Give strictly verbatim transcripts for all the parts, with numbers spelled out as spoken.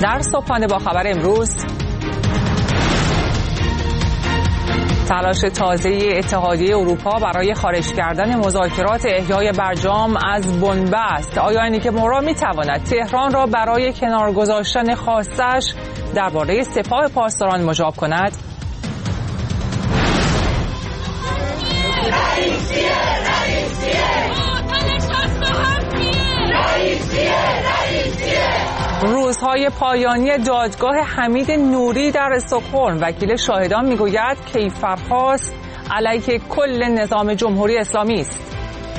در صبحانه با خبر امروز، تلاش تازه اتحادیه اروپا برای خارج کردن مذاکرات احیای برجام از بنبست. آیا انریکه مورا میتواند تهران را برای کنار گذاشتن خواستش درباره سپاه پاسداران مجاب کند؟ روزهای پایانی دادگاه حمید نوری در استکهلم، وکیل شاهدان میگوید کیفرخواست علیه کل نظام جمهوری اسلامی است.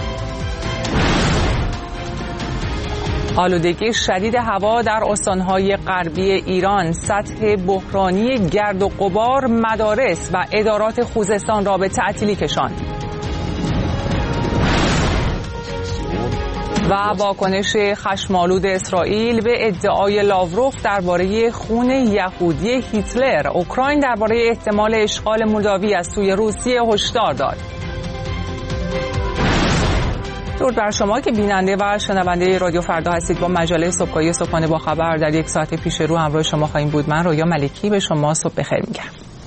آلودگی شدید هوا در استانهای غربی ایران، سطح بحرانی گرد و غبار مدارس و ادارات خوزستان را به تعطیلی کشاند. و واکنش خشم‌آلود اسرائیل به ادعای لاوروف درباره خون یهودی هیتلر. اوکراین درباره احتمال اشغال مولداوی از سوی روسیه هشدار داد. درود بر شما که بیننده و شنونده رادیو فردا هستید. با مجله صبحگاهی صبحانه با خبر در یک ساعت پیش رو همراه شما خواهیم بود. من رویا ملکی به شما صبح بخیر میگم.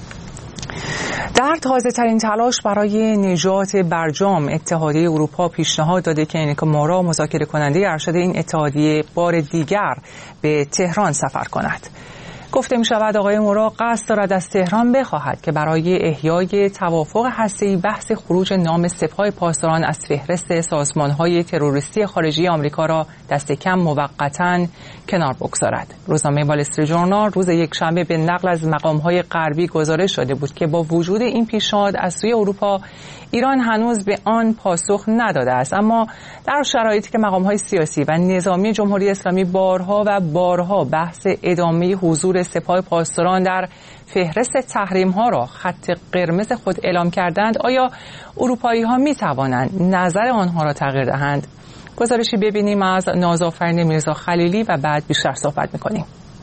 در تازه ترین تلاش برای نجات برجام، اتحادیه اروپا پیشنهاد داده که انریکه مورا، مذاکره کننده ارشد این اتحادیه، بار دیگر به تهران سفر کند. گفته می شود آقای مورا قصد دارد از تهران بخواهد که برای احیای توافق هسته‌ای بحث خروج نام سپاه پاسداران از فهرست سازمان‌های تروریستی خارجی آمریکا را دست کم موقتاً کنار بگذارد. روزنامه وال استریت ژورنال روز یکشنبه به نقل از مقام‌های غربی گزارش داده بود که با وجود این پیشنهاد از سوی اروپا، ایران هنوز به آن پاسخ نداده است، اما در شرایطی که مقام‌های سیاسی و نظامی جمهوری اسلامی بارها و بارها بحث ادامه حضور سپاه پاسداران در فهرست تحریم‌ها را خط قرمز خود اعلام کردند، آیا اروپایی‌ها می‌توانند نظر آنها را تغییر دهند؟ گزارشی ببینیم از نازآفرین میرزا خلیلی و بعد بیشتر صحبت می‌کنیم.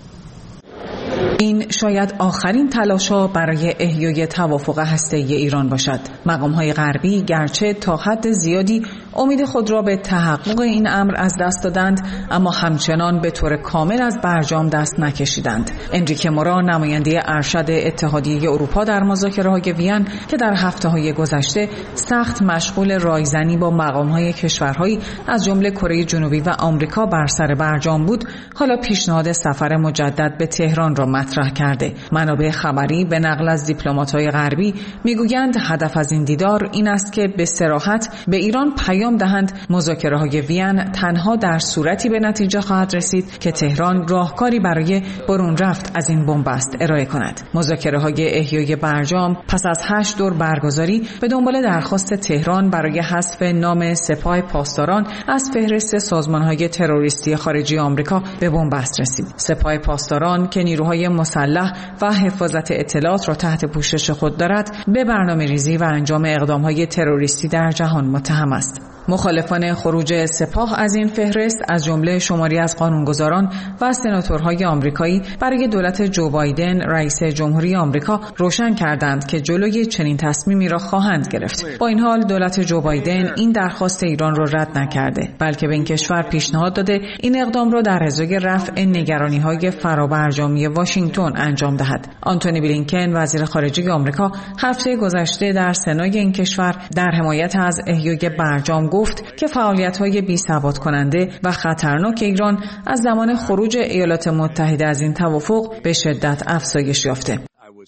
این شاید آخرین تلاش‌ها برای احیای توافق هسته‌ای ایران باشد. مقام‌های غربی گرچه تا حد زیادی امید خود را به تحقق این امر از دست دادند، اما همچنان به طور کامل از برجام دست نکشیدند. انریکه مورا، نماینده ارشد اتحادیه اروپا در مذاکره‌های وین که در هفته‌های گذشته سخت مشغول رایزنی با مقام‌های کشورهایی از جمله کره جنوبی و آمریکا بر سر برجام بود، حالا پیشنهاد سفر مجدد به تهران را مطرح کرده. منابع خبری به نقل از دیپلمات‌های غربی میگویند هدف از این دیدار این است که به صراحت به ایران پیام دهند مذاکره‌های وین تنها در صورتی به نتیجه خواهد رسید که تهران راهکاری برای برون رفت از این بنبست ارائه کند. مذاکره‌های احیای برجام پس از هشت دور برگزاری به دنبال درخواست تهران برای حذف نام سپاه پاسداران از فهرست سازمان‌های تروریستی خارجی آمریکا به بنبست رسید. سپاه پاسداران که نیروهای مسلح و حفاظت اطلاعات را تحت پوشش خود دارد، به برنامه‌ریزی و انجام اقدام‌های تروریستی در جهان متهم است. مخالفان خروج سپاه از این فهرست از جمله شماری از قانونگذاران و سناتورهای آمریکایی برای دولت جو بایدن رئیس جمهوری آمریکا روشن کردند که جلوی چنین تصمیمی را خواهند گرفت. با این حال دولت جو بایدن این درخواست ایران را رد نکرده، بلکه به این کشور پیشنهاد داده این اقدام را در ازای رفع نگرانی‌های فرابرجامی واشنگتن انجام دهد. آنتونی بلینکن وزیر خارجه آمریکا هفته گذشته در سنای این کشور در حمایت از احیای برجام گفت که فعالیت‌های بی‌ثبات کننده و خطرناک ایران از زمان خروج ایالات متحده از این توافق به شدت افزایش یافته.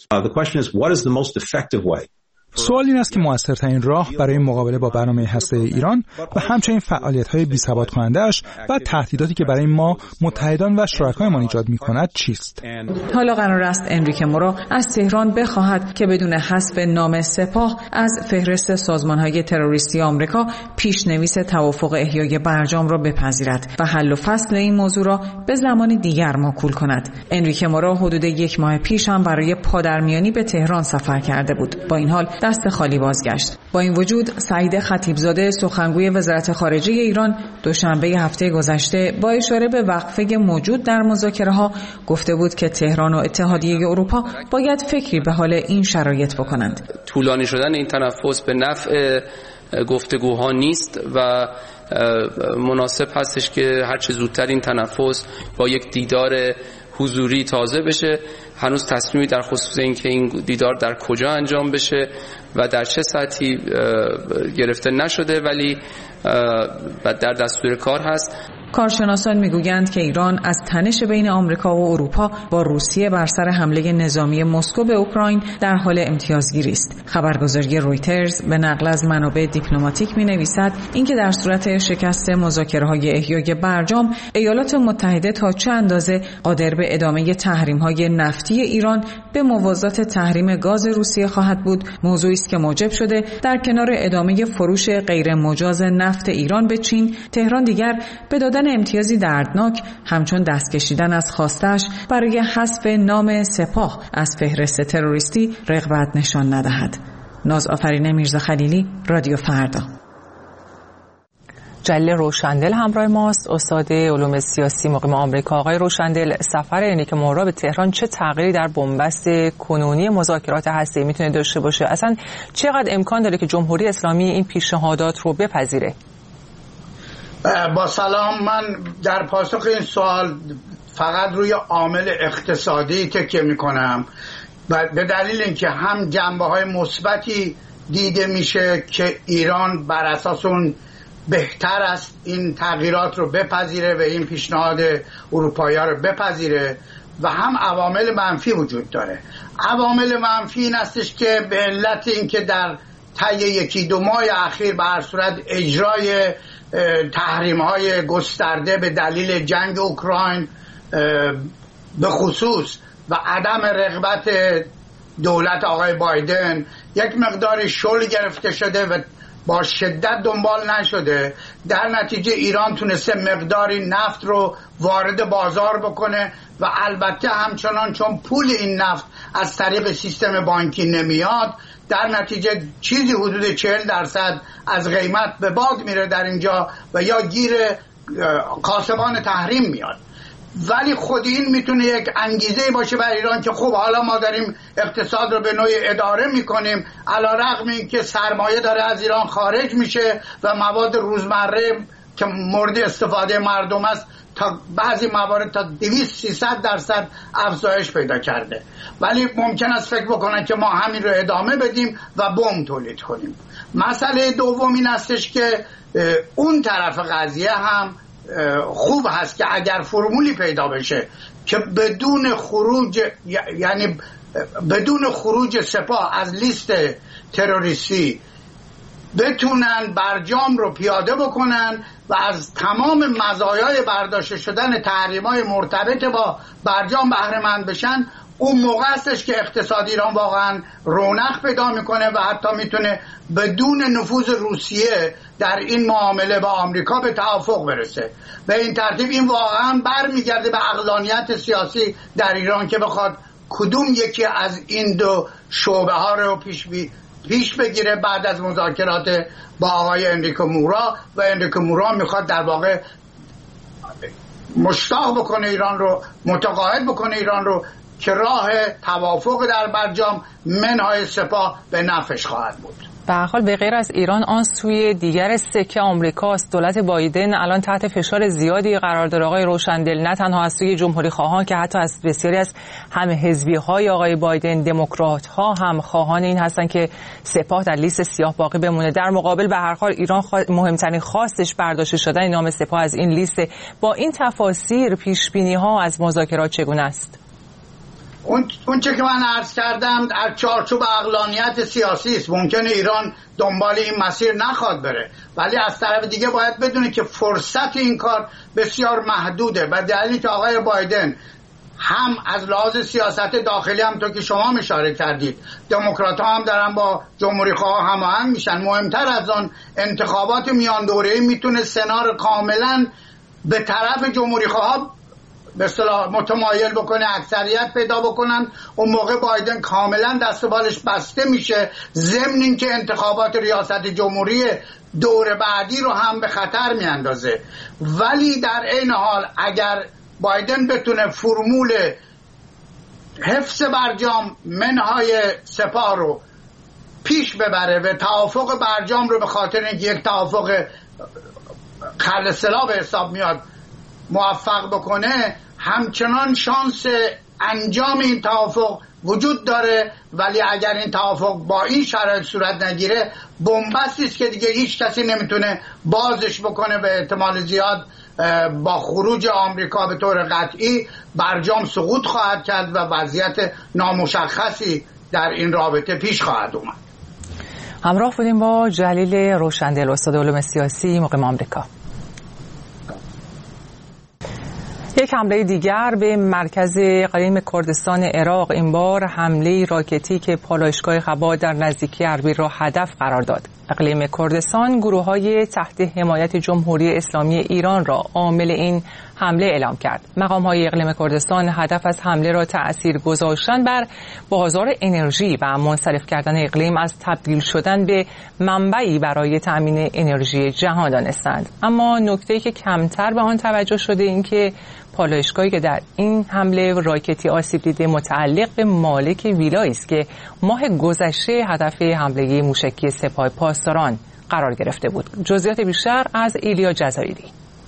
سوال این است که موثرترین راه برای مقابله با برنامه هسته‌ای ایران و همچنین فعالیت‌های بی‌ثبات کننده‌اش و تهدیداتی که برای ما متحدان و شرکایمان ایجاد می‌کند چیست؟ حالا قرار است انریکه مورا از تهران بخواهد که بدون حذف نام سپاه از فهرست سازمان‌های تروریستی آمریکا پیش‌نویس توافق احیای برجام را بپذیرد و حل و فصل این موضوع را به زمان دیگر موکول کند. انریکه مورا حدود یک ماه پیش هم برای پادرمیانی به تهران سفر کرده بود. با این حال دست خالی بازگشت. با این وجود سعید خطیبزاده سخنگوی وزارت خارجه ایران دوشنبه هفته گذشته با اشاره به وقفه موجود در مذاکره‌ها گفته بود که تهران و اتحادیه اروپا باید فکری به حال این شرایط بکنند. طولانی شدن این تنفس به نفع گفتگوها نیست و مناسب هستش که هر چه زودتر این تنفس با یک دیدار حضوری تازه بشه. هنوز تصمیمی در خصوص اینکه این دیدار در کجا انجام بشه و در چه سطحی گرفته نشده، ولی در دستور کار هست. کارشناسان میگویند که ایران از تنش بین آمریکا و اروپا با روسیه بر سر حمله نظامی مسکو به اوکراین در حال امتیازگیری است. خبرگزاری رویترز به نقل از منابع دیپلماتیک می‌نویسد اینکه در صورت شکست مذاکره‌های احیای برجام، ایالات متحده تا چه اندازه قادر به ادامه تحریم‌های نفتی ایران به موازات تحریم گاز روسیه خواهد بود، موضوعی است که موجب شده در کنار ادامه فروش غیر مجاز نفت ایران به چین، تهران دیگر به دادن امتیازی دردناک همچون دست کشیدن از خواستش برای حذف نام سپاه از فهرست تروریستی رغبت نشان ندهد. ناز آفرین میرزا خلیلی، رادیو فردا. جلیل روشندل همراه ماست، استاد علوم سیاسی مقیم آمریکا. آقای روشندل، سفر انریک مورا به تهران چه تغییری در بنبست کنونی مذاکرات هسته‌ای میتونه داشته باشه؟ اصلا چقدر امکان داره که جمهوری اسلامی این پیشنهادات رو بپذیره؟ با سلام، من در پاسخ این سوال فقط روی عامل اقتصادی تکیه میکنم به دلیل اینکه هم جنبه‌های مثبتی دیده میشه که ایران بر اساس اون بهتر است این تغییرات رو بپذیره و این پیشنهاد اروپایی‌ها رو بپذیره، و هم عوامل منفی وجود داره. عوامل منفی این استش که به علت اینکه در طی یکی دو ماه اخیر به هر صورت اجرای تحریم‌های گسترده به دلیل جنگ اوکراین به خصوص و عدم رغبت دولت آقای بایدن یک مقدار شل گرفته شده و با شدت دنبال نشده، در نتیجه ایران تونسته مقداری نفت رو وارد بازار بکنه و البته همچنان چون پول این نفت از طریق سیستم بانکی نمیاد، در نتیجه چیزی حدود چهل درصد از قیمت به باد میره در اینجا و یا گیر کاسبان تحریم میاد. ولی خود این میتونه یک انگیزه باشه برای ایران که خب حالا ما داریم اقتصاد رو به نوعی اداره میکنیم، علی رغم این که سرمایه داره از ایران خارج میشه و مواد روزمره که مورد استفاده مردم است تا بعضی موارد تا دویست سیصد درصد افزایش پیدا کرده، ولی ممکن است فکر بکنن که ما همین رو ادامه بدیم و بم تولید کنیم. مسئله دوم این استش که اون طرف قضیه هم خوب هست که اگر فرمولی پیدا بشه که بدون خروج، یعنی بدون خروج سپاه از لیست تروریستی بتونن برجام رو پیاده بکنن و از تمام مزایای برداشته شدن تحریم‌های مرتبط با برجام بهره مند بشن، اون موقع هستش که اقتصاد ایران واقعا رونق پیدا میکنه و حتی میتونه بدون نفوذ روسیه در این معامله با آمریکا به توافق برسه. به این ترتیب این واقعا برمیگرده به عقلانیت سیاسی در ایران که بخواد کدوم یکی از این دو شعبه ها رو پیش بی پیش بگیره بعد از مذاکرات با آقای انریکو مورا، و انریکو مورا میخواد در واقع مشتاق بکنه ایران رو، متقاعد بکنه ایران رو که راه توافق در برجام منهای سپاه به نفعش خواهد بود. به هر حال به غیر از ایران آن سوی دیگر سکه آمریکاست. دولت بایدن الان تحت فشار زیادی قرار داره آقای روشندل، نه تنها از سوی جمهوری خواهان که حتی از بسیاری از همه حزبی های آقای بایدن، دموکرات ها هم خواهان این هستن که سپاه در لیست سیاه باقی بمونه. در مقابل به هر حال ایران خوا... مهمترین خواستش برداشته شدن نام سپاه از این لیست. با این تفاسیر پیش بینی ها از مذاکرات چگونه است؟ اون اون چه که من عرض کردم در چارچوب عقلانیت سیاسی است. ممکنه ایران دنبال این مسیر نخواد بره، ولی از طرف دیگه باید بدونه که فرصت این کار بسیار محدوده و دلیلی که آقای بایدن هم از لحاظ سیاست داخلی هم تو که شما اشاره کردید، دموکرات ها هم دارن با جمهوری خواه هماهنگ میشن. مهمتر از آن انتخابات میان دوره‌ای میتونه سنار کاملا به طرف جمهوری خواه به اصطلاح متمایل بکنه، اکثریت پیدا بکنن. اون موقع بایدن کاملا دست و بالش بسته میشه، ضمن اینکه انتخابات ریاست جمهوری دور بعدی رو هم به خطر میاندازه. ولی در این حال اگر بایدن بتونه فرمول حفظ برجام منهای سپاه رو پیش ببره و توافق برجام رو به خاطر اینکه یک توافق خلصلا به حساب میاد موفق بکنه همچنان شانس انجام این توافق وجود داره، ولی اگر این توافق با این شرایط صورت نگیره بنبستی است که دیگه هیچ کسی نمیتونه بازش بکنه، به احتمال زیاد با خروج آمریکا به طور قطعی برجام سقوط خواهد کرد و وضعیت نامشخصی در این رابطه پیش خواهد اومد. همراه بودیم با جلیل روشندل، استاد علوم سیاسی، مقیم آمریکا. یک حمله دیگر به مرکز اقلیم کردستان عراق، این بار حمله راکتی که پالایشگاه خبا در نزدیکی اربیل را هدف قرار داد. اقلیم کردستان گروه‌های تحت حمایت جمهوری اسلامی ایران را عامل این حمله اعلام کرد. مقام‌های اقلیم کردستان هدف از حمله را تأثیر گذاشتن بر بازار انرژی و منصرف کردن اقلیم از تبدیل شدن به منبعی برای تأمین انرژی جهان دانستند. اما نکته‌ای که کمتر به آن توجه شده این که پالایشگاهی که در این حمله راکتی آسیب دیده متعلق به مالک ویلایی است که ماه گذشته هدف حمله موشکی سپاه پاسداران قرار گرفته بود. جزئیات بیشتر از ایلیا جزایری.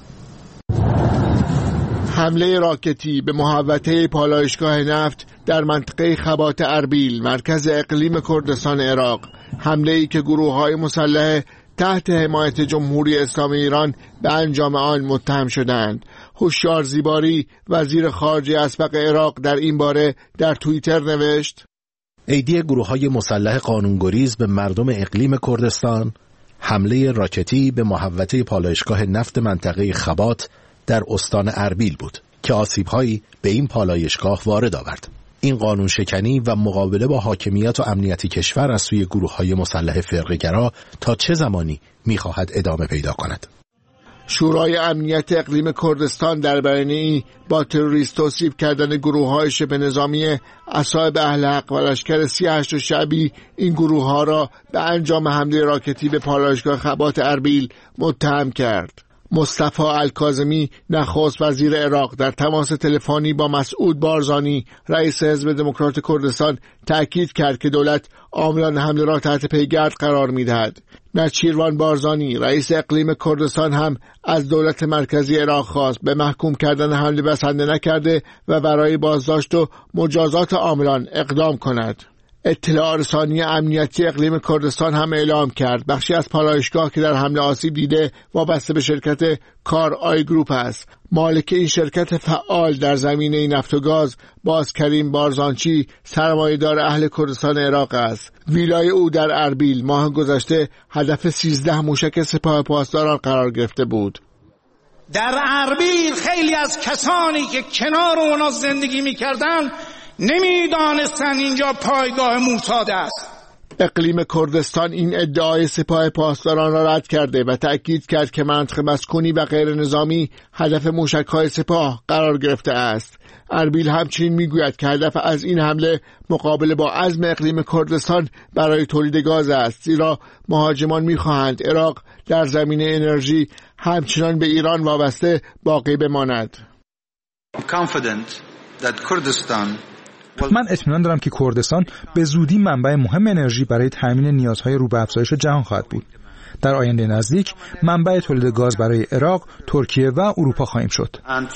حمله راکتی به محوطه پالایشگاه نفت در منطقه خبات اربیل، مرکز اقلیم کردستان عراق، حمله‌ای که گروه‌های مسلح تحت حمایت جمهوری اسلامی ایران به انجام آن متهم شدند. هوشیار زیباری، وزیر خارجه اسبق عراق، در این باره در توییتر نوشت: ایدی گروه‌های مسلح قانونگریز به مردم اقلیم کردستان، حمله راکتی به محوطه پالایشگاه نفت منطقه خبات در استان اربیل بود که آسیب‌هایی به این پالایشگاه وارد آورد. این قانون شکنی و مقابله با حاکمیت و امنیت کشور از سوی گروه‌های مسلح فرقه‌گرا تا چه زمانی می‌خواهد ادامه پیدا کند؟ شورای امنیت اقلیم کردستان در بیانیه‌ای با تروریست توصیف کردن گروه‌های شبه نظامی اصحاب اهل حق و لشکر سی و هشت شعبی این گروه‌ها را به انجام حمله راکتی به پالایشگاه خبات اربیل متهم کرد. مصطفی الکاظمی، نخست وزیر عراق، در تماس تلفنی با مسعود بارزانی، رئیس حزب دموکرات کردستان، تأکید کرد که دولت عاملان حمله را تحت پیگرد قرار می‌دهد. نچیروان بارزانی، رئیس اقلیم کردستان، هم از دولت مرکزی عراق خواست به محکوم کردن حمله بسنده نکرده و برای بازداشت و مجازات عاملان اقدام کند. اطلاع رسانی امنیتی اقلیم کردستان هم اعلام کرد بخشی از پالایشگاه که در حمله آسیب دیده وابسته به شرکت کار آی گروپ است. مالک این شرکت فعال در زمینه نفت و گاز، باز کریم بارزانچی، سرمایه‌دار اهل کردستان عراق است. ویلای او در اربیل ماه گذشته هدف سیزده موشک سپاه پاسداران قرار گرفته بود. در اربیل خیلی از کسانی که کنار اونا زندگی می‌کردند نمیدانستن اینجا پایگاه موساد است. اقلیم کردستان این ادعای سپاه پاسداران را رد کرده و تأکید کرد که منطقه مسکونی و غیر نظامی هدف موشک‌های سپاه قرار گرفته است. اربیل همچنین میگوید که هدف از این حمله مقابله با عزم اقلیم کردستان برای تولید گاز است، زیرا مهاجمان میخواهند عراق در زمینه انرژی همچنان به ایران وابسته باقی بماند. من اطمینان دارم که کردستان به زودی منبع مهم انرژی برای تامین نیازهای رو به افزایش جهان خواهد بود. در آینده نزدیک منبع تولید گاز برای عراق، ترکیه و اروپا خواهیم شد.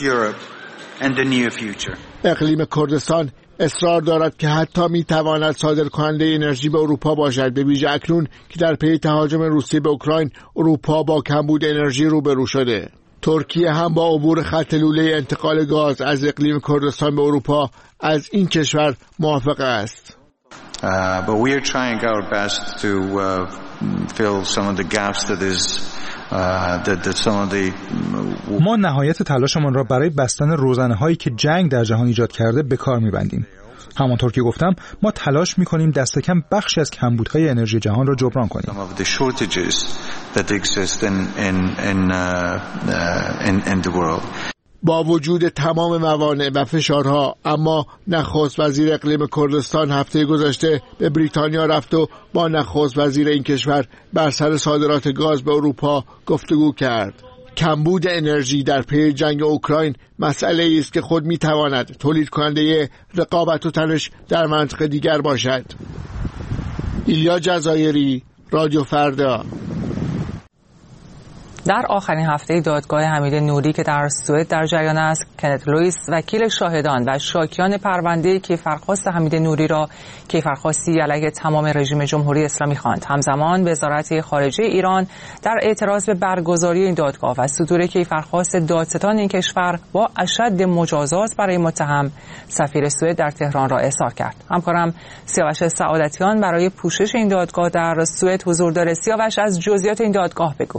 اقلیم کردستان اصرار دارد که حتی میتواند صادر کننده انرژی به اروپا باشد، به ویژه اکنون که در پی تهاجم روسیه به اوکراین اروپا با کمبود انرژی روبرو شده. ترکیه هم با عبور خط لوله انتقال گاز از اقلیم کردستان به اروپا از این کشور موافق است. Uh, but we are trying our best to uh, fill some of the gaps that is uh, that, that some of the ما نهایت تلاشمان را برای بستن روزنه‌هایی که جنگ در جهان ایجاد کرده به کار می‌بندیم. همانطور که گفتم ما تلاش می‌کنیم دست کم بخشی از کمبودهای انرژی جهان را جبران کنیم. Some of the shortages that exist in in in uh, uh, in, in the world. با وجود تمام موانع و فشارها، اما نخست وزیر اقلیم کردستان هفته گذشته به بریتانیا رفت و با نخست وزیر این کشور بر سر صادرات گاز به اروپا گفتگو کرد. کمبود انرژی در پی جنگ اوکراین مسئله است که خود میتواند تولید کننده رقابت و تنش در منطقه دیگر باشد. ایلیا جزایری، رادیو فردا. در آخرین هفته دادگاه حمید نوری که در سوئد در جریان است، کنت لوئیس وکیل شاهدان و شاکیان پرونده کیفرخواست حمید نوری را کیفرخواستی علیه تمام رژیم جمهوری اسلامی خواند. همزمان وزارت خارجه ایران در اعتراض به برگزاری این دادگاه و صدور کیفرخواست دادستان این کشور با اشد مجازات برای متهم، سفیر سوئد در تهران را احضار کرد. همکارم سیاوش سعادتیان برای پوشش این دادگاه در سوئد حضور داره. سیاوش، از جزئیات این دادگاه بگو.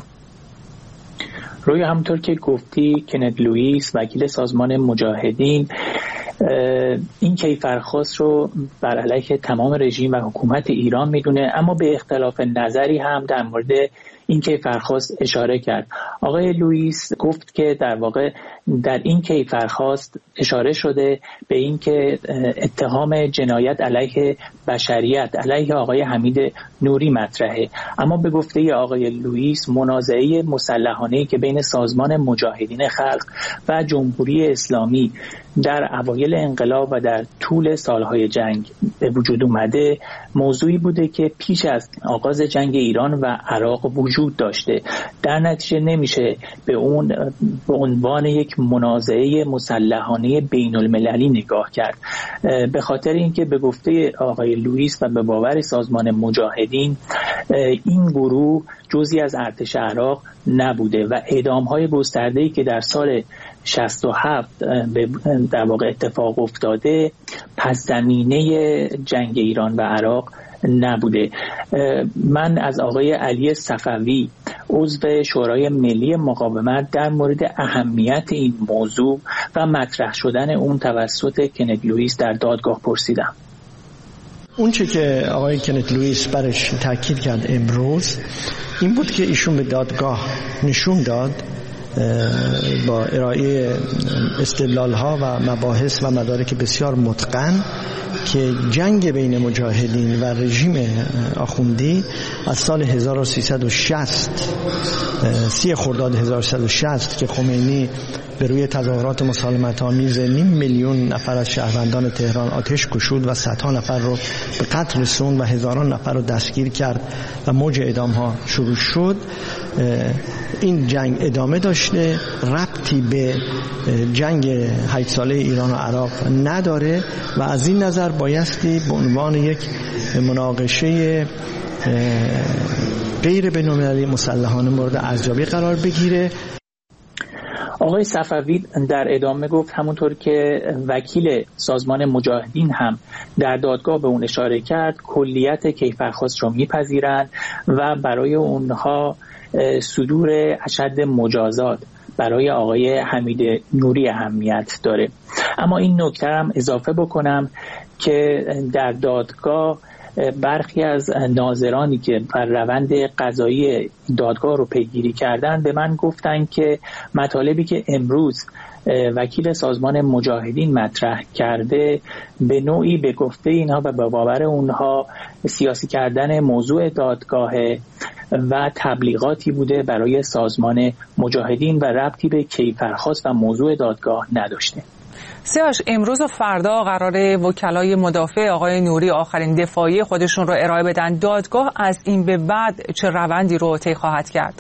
روی همونطور که گفتی، کنت لوئیس وکیل سازمان مجاهدین این کیفرخواست رو بر علیه تمام رژیم و حکومت ایران میدونه، اما به اختلاف نظری هم در مورد این کیفرخواست اشاره کرد. آقای لوئیس گفت که در واقع در این کیفرخواست اشاره شده به این که اتهام جنایت علیه بشریت علیه آقای حمید نوری مطرحه، اما به گفته آقای لوئیس منازعه مسلحانه‌ای که بین سازمان مجاهدین خلق و جمهوری اسلامی در اوایل انقلاب و در طول سالهای جنگ به وجود اومده موضوعی بوده که پیش از آغاز جنگ ایران و عراق وجود داشته. در نتیجه نمیشه به اون به عنوان یک منازعه مسلحانه بین المللی نگاه کرد، به خاطر اینکه به گفته آقای لوئیس و به باور سازمان مجاهدین این گروه جزئی از ارتش عراق نبوده و اعدام‌های گسترده‌ای که در سال شصت و هفت در واقع اتفاق افتاده پس زمینه جنگ ایران و عراق نبوده. من از آقای علی صفوی عضو شورای ملی مقاومت در مورد اهمیت این موضوع و مطرح شدن اون توسط کنت لوئیس در دادگاه پرسیدم. اون چه که آقای کنت لوئیس برش تاکید کرد امروز این بود که ایشون به دادگاه نشون داد با ارائه استدلال‌ها و مباحث و مدارک بسیار متقن که جنگ بین مجاهدین و رژیم آخوندی از سال هزار و سیصد و شصت سی خرداد هزار و سیصد و شصت که خمینی به روی تظاهرات مسالمت‌آمیز نیم میلیون نفر از شهروندان تهران آتش گشود و صدها نفر رو به قتل رسوند و هزاران نفر رو دستگیر کرد و موج اعدام‌ها شروع شد، این جنگ ادامه داشته، ربطی به جنگ هشت ساله ایران و عراق نداره و از این نظر بایستی به عنوان یک مناقشه غیر بین‌المللی مسلحانه مورد ارزیابی قرار بگیره. آقای صفوی در ادامه گفت همونطور که وکیل سازمان مجاهدین هم در دادگاه به اون اشاره کرد، کلیت کیفرخواست رو میپذیرند و برای اونها صدور اشد مجازات برای آقای حمید نوری اهمیت داره. اما این نکته هم اضافه بکنم که در دادگاه برخی از ناظرانی که بر روند قضایی دادگاه رو پیگیری کردن به من گفتن که مطالبی که امروز وکیل سازمان مجاهدین مطرح کرده به نوعی به گفته اینها و به باور اونها سیاسی کردن موضوع دادگاه و تبلیغاتی بوده برای سازمان مجاهدین و ربطی به کیفرخواست و موضوع دادگاه نداشته. سیاوش، امروز و فردا قراره وکلای مدافع آقای نوری آخرین دفاعی خودشون رو ارائه بدن. دادگاه از این به بعد چه روندی رو طی خواهد کرد؟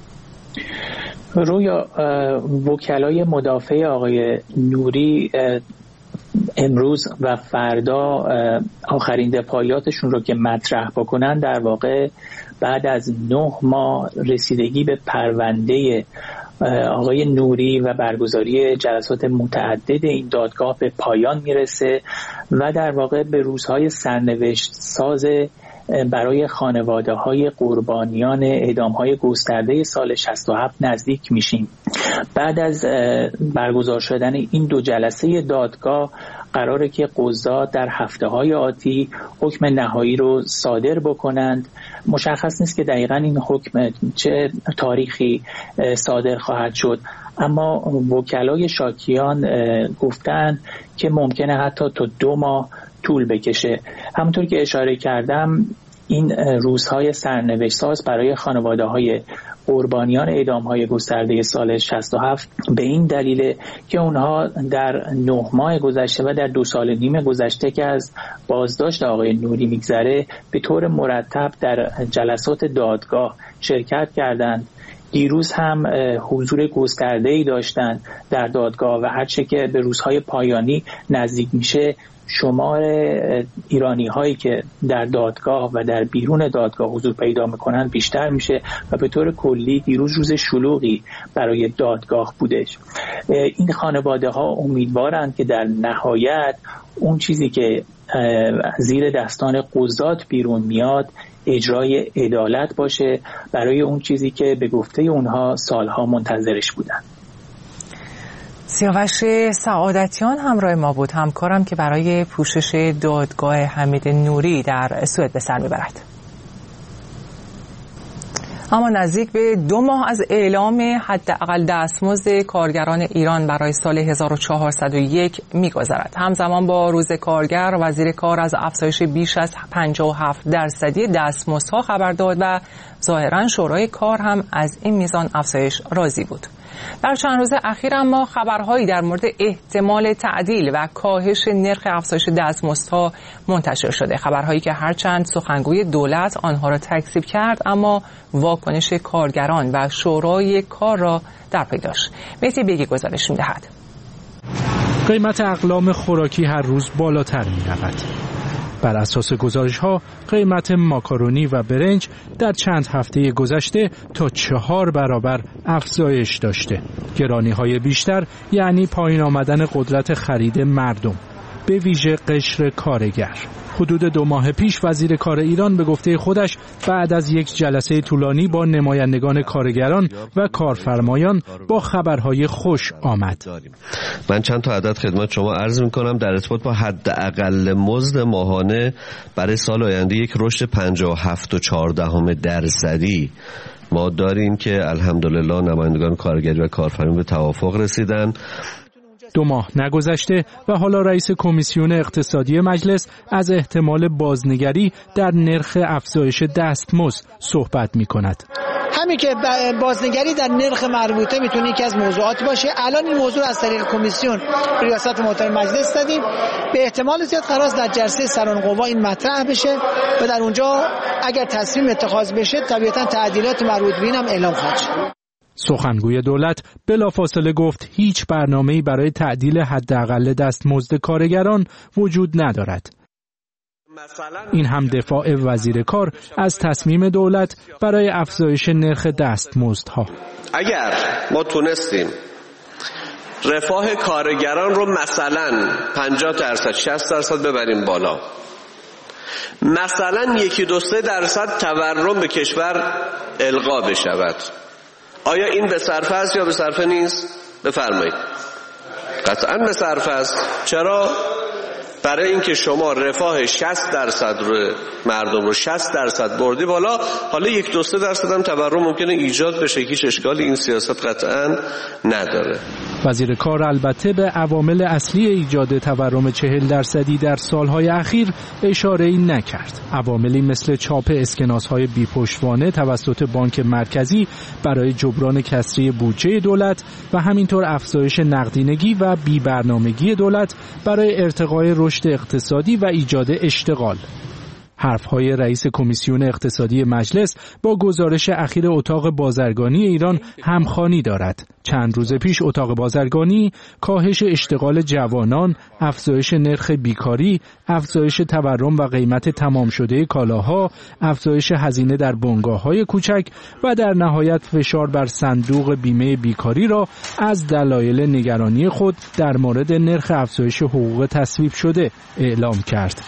روی وکلای مدافع آقای نوری امروز و فردا آخرین دفاعیاتشون رو که مطرح بکنن، در واقع بعد از نه ماه رسیدگی به پرونده آقای نوری و برگزاری جلسات متعدد این دادگاه به پایان میرسه و در واقع به روزهای سرنوشت ساز برای خانواده های قربانیان اعدام های گسترده سال شصت و هفت نزدیک میشیم. بعد از برگزار شدن این دو جلسه دادگاه قراره که قضات در هفته های آتی حکم نهایی رو صادر بکنند. مشخص نیست که دقیقاً این حکم چه تاریخی صادر خواهد شد، اما وکلای شاکیان گفتن که ممکنه حتی تا دو ماه طول بکشه. همونطور که اشاره کردم این روزهای سرنوشت ساز برای خانواده های قربانیان اعدام های گسترده سال شصت و هفت به این دلیل که اونها در نه ماه گذشته و در دو سال نیم گذشته که از بازداشت آقای نوری میگذره به طور مرتب در جلسات دادگاه شرکت کردند دیروز هم حضور گسترده‌ای داشتن در دادگاه و هرچه که به روزهای پایانی نزدیک میشه شمار ایرانی هایی که در دادگاه و در بیرون دادگاه حضور پیدا میکنن بیشتر میشه و به طور کلی دیروز روز شلوغی برای دادگاه بودش. این خانواده ها امیدوارند که در نهایت اون چیزی که زیر دستان قضات بیرون میاد اجرای عدالت باشه برای اون چیزی که به گفته اونها سالها منتظرش بودن. سیاوش سعادتیان همراه ما بود، همکارم که برای پوشش دادگاه حمید نوری در سوئد به سر میبرد. اما نزدیک به دو ماه از اعلام حداقل دستمزد کارگران ایران برای سال هزار و چهارصد و یک می‌گذرد. همزمان با روز کارگر وزیر کار از افزایش بیش از پنجاه و هفت درصدی دستمزدها خبر داد و ظاهراً شورای کار هم از این میزان افزایش راضی بود. در چند روز اخیر اما خبرهایی در مورد احتمال تعدیل و کاهش نرخ افزایش دستمزدها منتشر شده، خبرهایی که هرچند سخنگوی دولت آنها را تکذیب کرد اما واکنش کارگران و شورای کار را در پی داشت. مهدی بیگی گزارش می‌دهد. قیمت اقلام خوراکی هر روز بالاتر می‌رود. بر اساس گزارش‌ها قیمت ماکارونی و برنج در چند هفته گذشته تا چهار برابر افزایش داشته. گرانی‌های بیشتر یعنی پایین آمدن قدرت خرید مردم، به ویژه قشر کارگر. حدود دو ماه پیش وزیر کار ایران به گفته خودش بعد از یک جلسه طولانی با نمایندگان کارگران و کارفرمایان با خبرهای خوش آمد. من چند تا عدد خدمت شما عرض می‌کنم. در ارتباط با حداقل مزد ماهانه برای سال آینده یک رشد پنجاه و هفت و چهار دهم درصدی ما داریم که الحمدلله نمایندگان کارگری و کارفرمایان به توافق رسیدن. دو ماه نگذشته و حالا رئیس کمیسیون اقتصادی مجلس از احتمال بازنگری در نرخ افزایش دستمزد صحبت می کند. همین که بازنگری در نرخ مربوطه میتونه یکی از موضوعات باشه. الان این موضوع از طریق کمیسیون ریاست محترم مجلس دادیم، به احتمال زیاد قرار است در جلسه سران قوا این مطرح بشه و در اونجا اگر تصمیم اتخاذ بشه طبیعتا تعدیلات مربوط به این هم اعلام خواهد شد. سخنگوی دولت بلافاصله گفت هیچ برنامه‌ای برای تعدیل حداقل دستمزد کارگران وجود ندارد. این هم دفاع وزیر کار از تصمیم دولت برای افزایش نرخ دستمزدها. اگر ما تونستیم رفاه کارگران رو مثلا پنجاه درصد شصت درصد ببریم بالا، مثلا یکی دو سه درصد تورم به کشور القا بشود، آیا این به صرفه است یا به صرفه نیست؟ بفرمایید. قطعاً به صرفه است. چرا؟ برای اینکه شما رفاه شصت درصد رو مردم رو شصت درصد بردی بالا، حالا یک دو سه درصد هم تورم ممکنه ایجاد بشه، هیچ اشکالی این سیاست قطعاً نداره. وزیر کار البته به عوامل اصلی ایجاد تورم چهل درصدی در سالهای اخیر اشاره‌ای نکرد. عواملی مثل چاپ اسکناس‌های بی‌پشتوانه توسط بانک مرکزی برای جبران کسری بودجه دولت و همینطور افزایش نقدینگی و بی‌برنامگی دولت برای ارتقای رشد اقتصادی و ایجاد اشتغال. حرفهای رئیس کمیسیون اقتصادی مجلس با گزارش اخیر اتاق بازرگانی ایران همخوانی دارد. چند روز پیش اتاق بازرگانی کاهش اشتغال جوانان، افزایش نرخ بیکاری، افزایش تورم و قیمت تمام شده کالاها، افزایش هزینه در بنگاه‌های کوچک و در نهایت فشار بر صندوق بیمه بیکاری را از دلایل نگرانی خود در مورد نرخ افزایش حقوق تصویب شده اعلام کرد.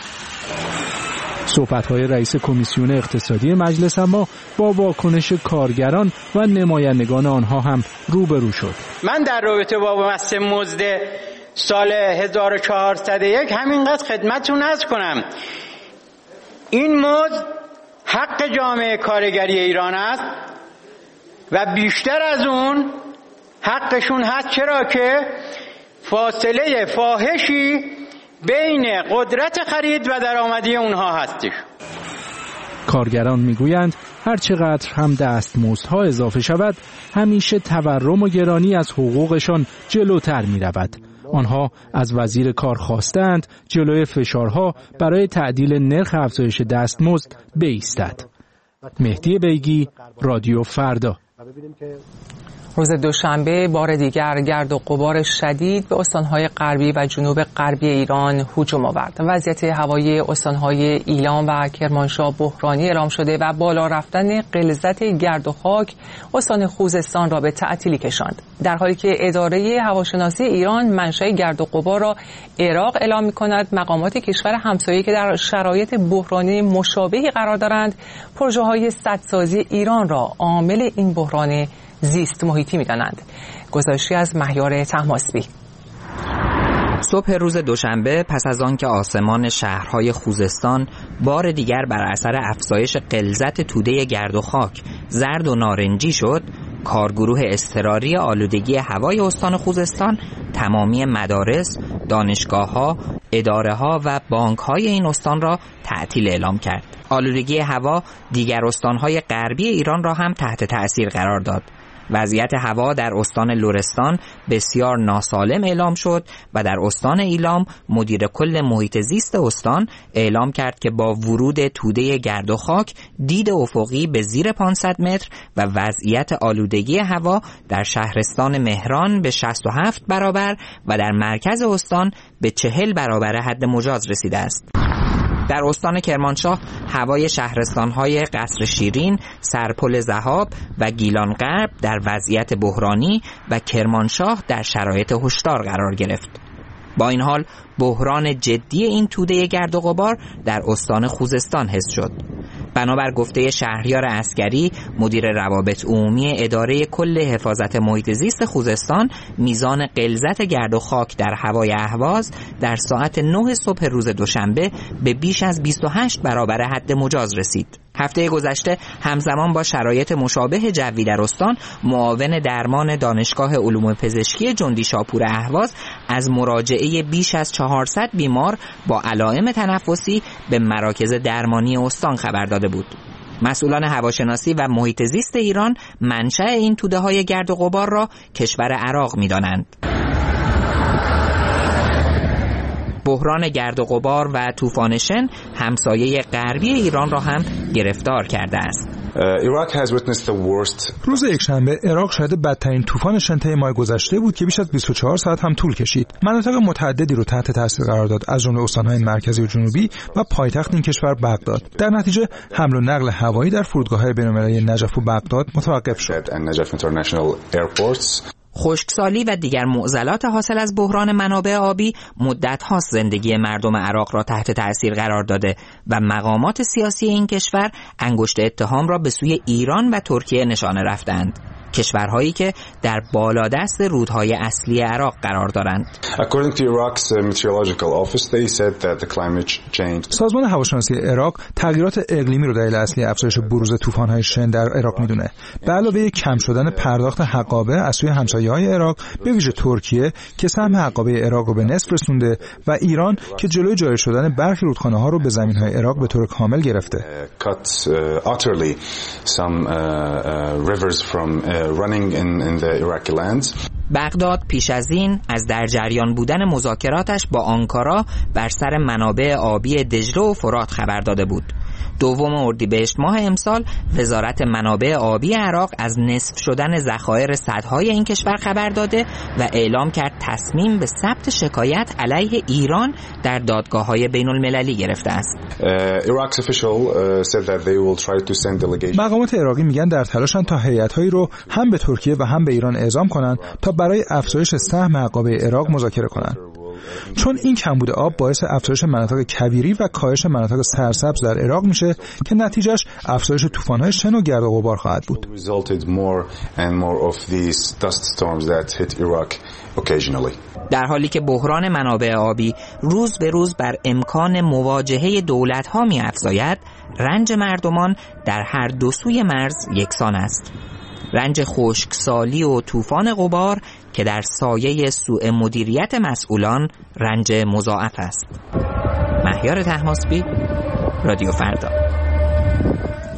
صحبت‌های رئیس کمیسیون اقتصادی مجلس اما با واکنش کارگران و نمایندگان آنها هم روبرو شد. من در رابطه با مسئله مزد سال هزار و چهارصد و یک همینقدر خدمتتون عرض کنم. این مزد حق جامعه کارگری ایران است و بیشتر از اون حقشون هست، چرا که فاصله فاحشی بین قدرت خرید و درآمدی اونها هستش. کارگران میگویند هر چقدر هم دستمزدها اضافه شود همیشه تورم و گرانی از حقوقشان جلوتر می رود. آنها از وزیر کار خواستند جلوی فشارها برای تعدیل نرخ افزایش دستمزد بایستد. مهدی بیگی، رادیو فردا. و ببینیم که روز دوشنبه بار دیگر گرد و غبار شدید به استانهای غربی و جنوب غربی ایران هجوم آورد. وضعیت هوایی استانهای ایلام و کرمانشاه بحرانی اعلام شده و بالا رفتن غلظت گرد و خاک استان خوزستان را به تعطیلی کشاند. در حالی که اداره هواشناسی ایران منشأ گرد و غبار را عراق اعلام می‌کند، مقامات کشور همسایه که در شرایط بحرانی مشابهی قرار دارند، پروژه‌های سدسازی ایران را عامل این بحران زیست محیطی می‌دانند. گزارشی از مهیار طهماسبی. صبح روز دوشنبه پس از آنکه آسمان شهرهای خوزستان بار دیگر بر اثر افزایش غلظت توده گرد و خاک زرد و نارنجی شد، کارگروه اضطراری آلودگی هوای استان خوزستان تمامی مدارس، دانشگاه‌ها، اداره‌ها و بانک‌های این استان را تعطیل اعلام کرد. آلودگی هوا دیگر استان‌های غربی ایران را هم تحت تأثیر قرار داد. وضعیت هوا در استان لرستان بسیار ناسالم اعلام شد و در استان ایلام مدیر کل محیط زیست استان اعلام کرد که با ورود توده گرد و خاک دید افقی به زیر پانصد متر و وضعیت آلودگی هوا در شهرستان مهران به شصت و هفت برابر و در مرکز استان به چهل برابر حد مجاز رسیده است. در استان کرمانشاه هوای شهرستان‌های قصر شیرین، سرپل ذهاب و گیلان غرب در وضعیت بحرانی و کرمانشاه در شرایط هشدار قرار گرفت. با این حال بحران جدی این توده گرد و غبار در استان خوزستان حس شد. بنابر گفته شهریار عسکری مدیر روابط عمومی اداره کل حفاظت محیط زیست خوزستان، میزان غلظت گرد و خاک در هوای اهواز در ساعت نه صبح روز دوشنبه به بیش از بیست و هشت برابر حد مجاز رسید. هفته گذشته همزمان با شرایط مشابه جوی در استان، معاون درمان دانشگاه علوم پزشکی جندی شاپور اهواز از مراجعه بیش از چهارصد بیمار با علائم تنفسی به مراکز درمانی استان خبر داده بود. مسئولان هواشناسی و محیط زیست ایران منشأ این توده‌های گرد و غبار را کشور عراق می‌دانند. بحران گرد و غبار و طوفان شن همسایه غربی ایران را هم گرفتار کرده است. روز یکشنبه عراق شاهد بدترین طوفان شن طی ماه گذشته بود که بیش از بیست و چهار ساعت هم طول کشید. مناطق متعددی رو تحت تاثیر قرار داد، از جمله استان‌های مرکزی و جنوبی و پایتخت این کشور بغداد. در نتیجه حمل و نقل هوایی در فرودگاه‌های بین‌المللی نجف و بغداد متوقف شد. خشکسالی و دیگر معضلات حاصل از بحران منابع آبی مدت هاست زندگی مردم عراق را تحت تأثیر قرار داده و مقامات سیاسی این کشور انگشت اتهام را به سوی ایران و ترکیه نشانه رفتند، کشورهایی که در بالادست رودهای اصلی عراق قرار دارند. سازمان هواشناسی عراق تغییرات اقلیمی رو دلیل اصلی افزایش بروز طوفان‌های شن در عراق میدونه. به علاوه کم شدن پرداخت حقابه از سوی همسایه‌های عراق، به ویژه ترکیه که سهم حقابه عراق رو به نصف رسونده و ایران که جلوی جاری شدن برخی رودخانه‌ها رو به زمین‌های عراق به طور کامل گرفته. running in, in the Iraqi lands. بغداد پیش از این از در جریان بودن مذاکراتش با آنکارا بر سر منابع آبی دجله و فرات خبر داده بود. دوم اردیبهشت ماه امسال وزارت منابع آبی عراق از نصف شدن ذخایر سدهای این کشور خبر داده و اعلام کرد تصمیم به ثبت شکایت علیه ایران در دادگاه‌های بین‌المللی گرفته است. مقامات عراقی میگن در تلاشن تا هیئت‌هایی رو هم به ترکیه و هم به ایران اعزام کنن تا برای افزایش سهم حقابه عراق مذاکره کنن. چون این کمبود آب باعث افزایش مناطق کویری و کاهش مناطق سرسبز در عراق میشه که نتیجهش افزایش طوفان‌های شن و گرد و غبار خواهد بود. در حالی که بحران منابع آبی روز به روز بر امکان مواجهه دولت‌ها می‌افزاید، رنج مردمان در هر دو سوی مرز یکسان است. رنج خشکسالی و طوفان غبار که در سایه سوء مدیریت مسئولان رنج مضاعف است. مهیار طهماسبی، رادیو فردا.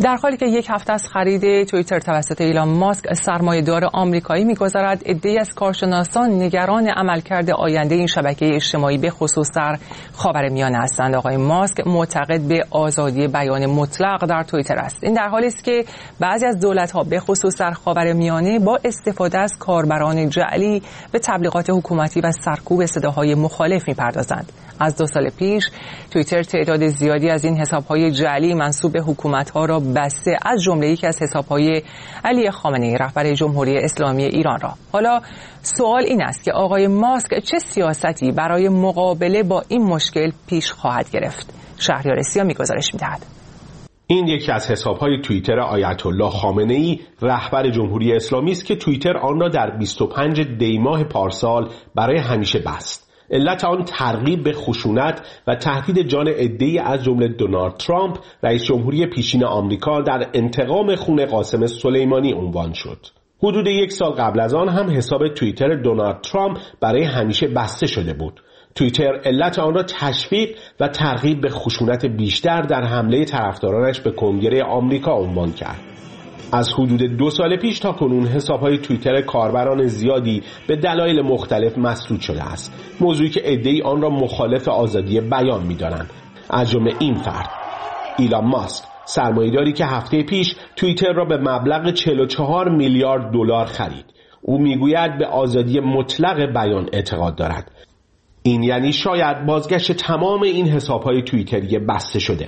در حالی که یک هفته از خرید توییتر توسط ایلان ماسک، سرمایه‌دار آمریکایی می‌گذرد عده‌ای از کارشناسان نگران عملکرد آینده این شبکه اجتماعی به خصوص در خاورمیانه هستند. آقای ماسک معتقد به آزادی بیان مطلق در توییتر است. این در حالی است که بعضی از دولت‌ها به خصوص در خاورمیانه با استفاده از کاربران جعلی به تبلیغات حکومتی و سرکوب صداهای مخالف می‌پردازند. از دو سال پیش توییتر تعداد زیادی از این حساب‌های جعلی منسوب به حکومت‌ها را بسته، از جمله یکی از حساب‌های علی خامنه‌ای رهبر جمهوری اسلامی ایران را. حالا سوال این است که آقای ماسک چه سیاستی برای مقابله با این مشکل پیش خواهد گرفت؟ شهریار سیامی گزارش می‌دهد. این یکی از حساب‌های توییتر آیت الله خامنه‌ای رهبر جمهوری اسلامی است که توییتر آن را در بیست و پنجم دی ماه پارسال برای همیشه بست. علت آن ترغیب به خشونت و تهدید جان عده‌ای از جمله دونالد ترامپ رئیس جمهوری پیشین آمریکا در انتقام خون قاسم سلیمانی عنوان شد. حدود یک سال قبل از آن هم حساب توییتر دونالد ترامپ برای همیشه بسته شده بود. توییتر علت آن را تشویق و ترغیب به خشونت بیشتر در حمله طرفدارانش به کنگره آمریکا عنوان کرد. از حدود دو سال پیش تا کنون حساب‌های توییتر کاربران زیادی به دلایل مختلف مسدود شده است، موضوعی که عده‌ای آن را مخالف آزادی بیان می‌دانند، از جمله این فرد ایلان ماسک، سرمایه‌داری که هفته پیش توییتر را به مبلغ چهل و چهار میلیارد دلار خرید. او می‌گوید به آزادی مطلق بیان اعتقاد دارد. این یعنی شاید بازگشت تمام این حساب‌های توییتری بسته شده.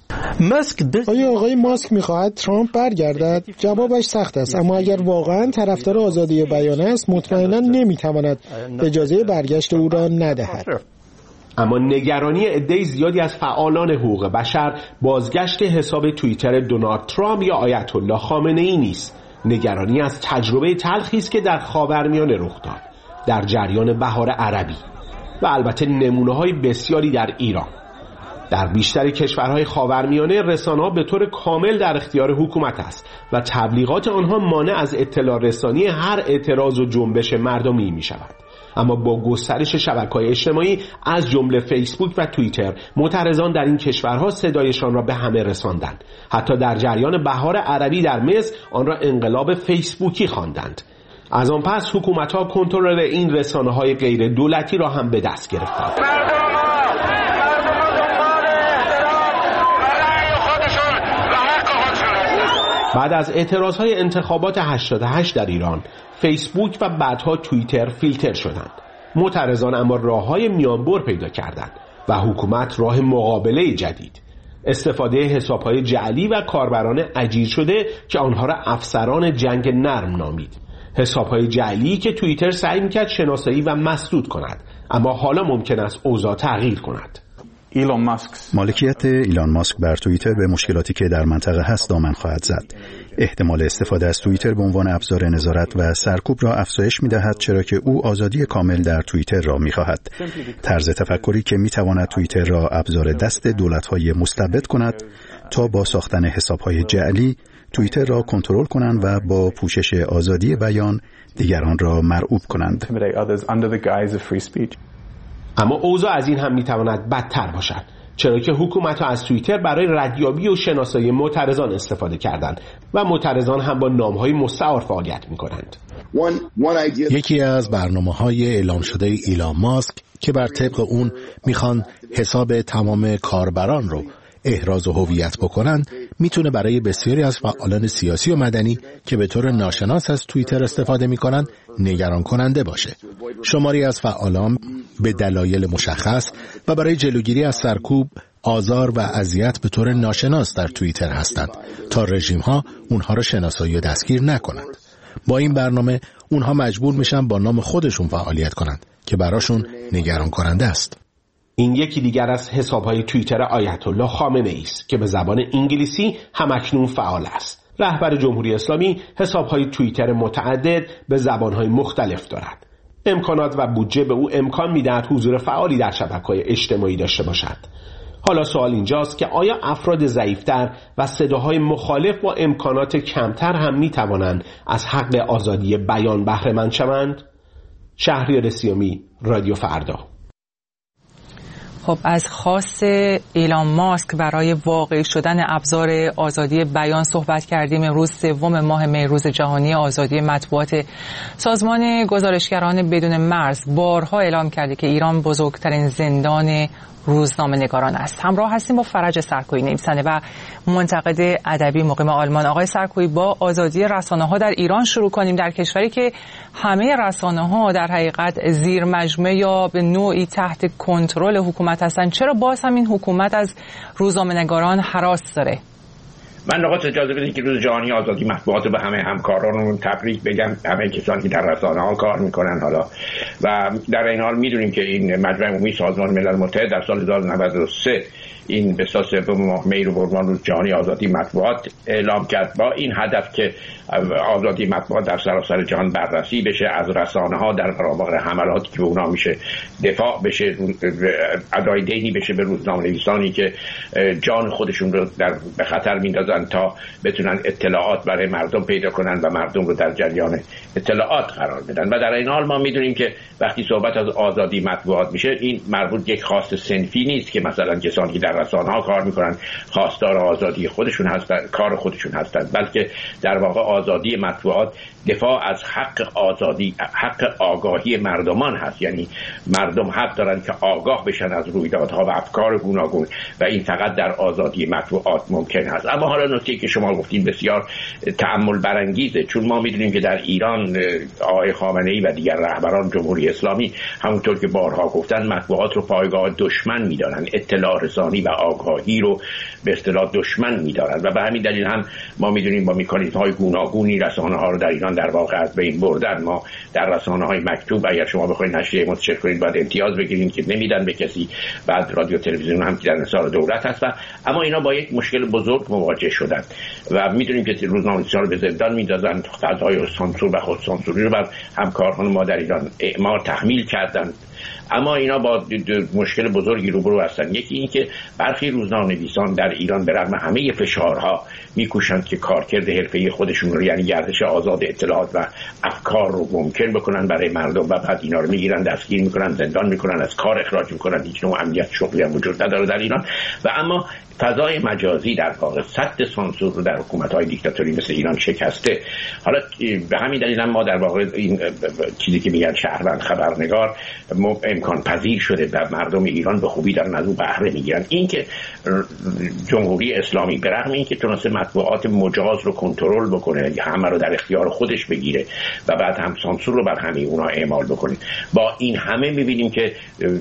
ماسک ب... آیا آقای ماسک میخواهد ترامپ برگردد؟ جوابش سخت است، اما اگر واقعا طرفدار آزادی بیان است مطمئنا نمیتواند اجازه برگشت او را ندهد. اما نگرانی عده زیادی از فعالان حقوق بشر بازگشت حساب توییتر دونالد ترامپ یا آیت الله خامنه‌ای نیست. نگرانی از تجربه تلخی است که در خاورمیانه رخ داد، در جریان بهار عربی و البته نمونه‌های بسیاری در ایران. در بیشتر کشورهای خاورمیانه رسانه‌ها به طور کامل در اختیار حکومت است و تبلیغات آنها مانع از اطلاع رسانی هر اعتراض و جنبش مردمی می شود. اما با گسترش شبکه‌های اجتماعی از جمله فیسبوک و توییتر، معترضان در این کشورها صدایشان را به همه رساندند. حتی در جریان بهار عربی در مصر آن را انقلاب فیسبوکی خواندند. از آن پس حکومت‌ها کنترل این رسانه‌های غیر دولتی را هم به دست گرفتند. بعد از اعتراضهای انتخابات هشتاد و هشت در ایران، فیسبوک و بعدها توییتر فیلتر شدند. معترضان اما راه‌های میانبر پیدا کردند و حکومت راه مقابله جدید، استفاده حساب‌های جعلی و کاربران اجیر شده که آنها را افسران جنگ نرم نامید. حساب‌های جعلی که توییتر سعی می‌کرد شناسایی و مسدود کند، اما حالا ممکن است اوضاع تغییر کند. ایلان ماسک مالکیت ایلان ماسک بر توییتر به مشکلاتی که در منطقه هست دامن خواهد زد. احتمال استفاده از توییتر به عنوان ابزار نظارت و سرکوب را افزایش می‌دهد، چرا که او آزادی کامل در توییتر را می‌خواهد. طرز تفکری که می‌تواند توییتر را ابزار دست دولت‌های مستبد کند تا با ساختن حساب‌های جعلی توییتر را کنترل کنند و با پوشش آزادی بیان دیگران را مرعوب کنند. اما اوضاع از این هم میتواند بدتر باشد، چرا که حکومت‌ها از توییتر برای ردیابی و شناسایی معترضان استفاده کردند و معترضان هم با نام‌های مستعار فعالیت می‌کنند. یکی از برنامه‌های اعلام شده ایلان ماسک که بر طبق اون میخوان حساب تمام کاربران رو احراز و هویت بکنن، میتونه برای بسیاری از فعالان سیاسی و مدنی که به طور ناشناس از توییتر استفاده میکنن نگران کننده باشه. شماری از فعالان به دلایل مشخص و برای جلوگیری از سرکوب، آزار و اذیت به طور ناشناس در توییتر هستند تا رژیم‌ها اونها را شناسایی و دستگیر نکنند. با این برنامه اونها مجبور میشن با نام خودشون فعالیت کنند که براشون نگران کننده است. این یکی دیگر از حساب‌های توییتر آیت الله خامنه‌ای است که به زبان انگلیسی همکنون فعال است. رهبر جمهوری اسلامی حساب‌های توییتر متعدد به زبان‌های مختلف دارد. امکانات و بودجه به او امکان می‌دهد حضور فعالی در شبکه‌های اجتماعی داشته باشد. حالا سوال اینجاست که آیا افراد ضعیف‌تر و صداهای مخالف با امکانات کمتر هم می‌توانند از حق آزادی بیان بهره مند شوند؟ شهریار سیامی، رادیو فردا. خب از خواست ایلان ماسک برای واقعی شدن ابزار آزادی بیان صحبت کردیم. امروز سوم ماه می، روز جهانی آزادی مطبوعات. سازمان گزارشگران بدون مرز بارها اعلام کرده که ایران بزرگترین زندان روزنامه‌نگاران است. همراه هستیم با فرج سرکویی، نویسنده و منتقد ادبی مقیم آلمان. آقای سرکویی، با آزادی رسانه‌ها در ایران شروع کنیم. در کشوری که همه رسانه‌ها در حقیقت زیر مجموعه یا به نوعی تحت کنترل حکومت هستند، چرا باز هم این حکومت از روزنامه‌نگاران هراس داره؟ من نقاط اجازه بدید که روز جهانی آزادی مطبوعات به همه همکارانمون تبریک بگم، همه کسانی که در رسانه‌ها کار میکنن حالا. و در این حال میدونیم که این مجمع عمومی سازمان ملل متحد در سال هزار و نهصد و نود و سه این به اساس سوم ماه می رو به عنوان روز جهانی آزادی مطبوعات اعلام کرد، با این هدف که آزادی مطبوعات در سراسر جهان بررسی بشه، از رسانه‌ها در برابر حملاتی که به اونا میشه دفاع بشه، ادای دینی بشه به روزنامه‌نویسانی که جان خودشون رو در به خطر میندازن تا بتونن اطلاعات برای مردم پیدا کنن و مردم رو در جریان اطلاعات قرار بدن. و در این حال ما میدونیم که وقتی صحبت از آزادی مطبوعات میشه، این مربوط یک خواست صنفی نیست که مثلا کسانی که در رسانه‌ها کار میکنن خواستار آزادی خودشون هستن، کار خودشون هستن، بلکه در واقع آزادی مطبوعات دفاع از حق آزادی، حق آگاهی مردمان هست. یعنی مردم حق دارن که آگاه بشن از رویدادها و افکار گوناگون و این فقط در آزادی مطبوعات ممکن هست. اما حالا نکته‌ای که شما گفتین بسیار تأمل برانگیزه، چون ما میدونیم که در ایران آقای خامنه‌ای و دیگر رهبران جمهوری اسلامی همونطور که بارها گفتن مطبوعات رو پایگاه دشمن میدارن، اطلاع رسانی و آگاهی رو به اصطلاح دشمن میدارن و به همین دلیل هم ما میدونیم با مکانیزم‌های گوناگونی رسانه‌ها رو در ایران در واقع از بین بردن. ما در رسانه‌های مکتوب اگر شما بخواید نشریه منتشر کنید باید امتیاز بگیرید که نمیدن به کسی، بعد رادیو تلویزیون هم که در انحصار دولت هست. اما اینا با یک مشکل بزرگ مواجه شدن و میدونیم که روزنامه‌نویسان رو به زندان میندازن، فضای سانسور و خود سانسوری رو بر همکاران ما در ایران اعمال تحمیل کردن. اما اینا با مشکل بزرگی روبرو هستن. یکی این که برخی روزنامه‌نویسان در ایران به رغم همه فشارها میکوشند که کارکرد حرفه‌ای خودشون رو، یعنی گردش آزاد اطلاعات و افکار رو ممکن بکنن برای مردم و بعد اینا رو میگیرن، دستگیر میکنن، زندان میکنن، از کار اخراج میکنن. هیچ نوع امنیت شغلی هم وجود نداره در ایران. و اما فضای مجازی در واقع سد سانسور رو در حکومت‌های دیکتاتوری مثل ایران شکسته. حالا به همین دلیل هم ما در واقع این چیزی که میگن شهروند خبرنگار امکان پذیر شده و مردم ایران به خوبی دارن از اون بهره میگیرن. این که جمهوری اسلامی به رغم اینکه تونسته مطبوعات مجاز رو کنترل بکنه، همه رو در اختیار خودش بگیره و بعد هم سانسور رو بر همه اونا اعمال بکنه، با این همه میبینیم که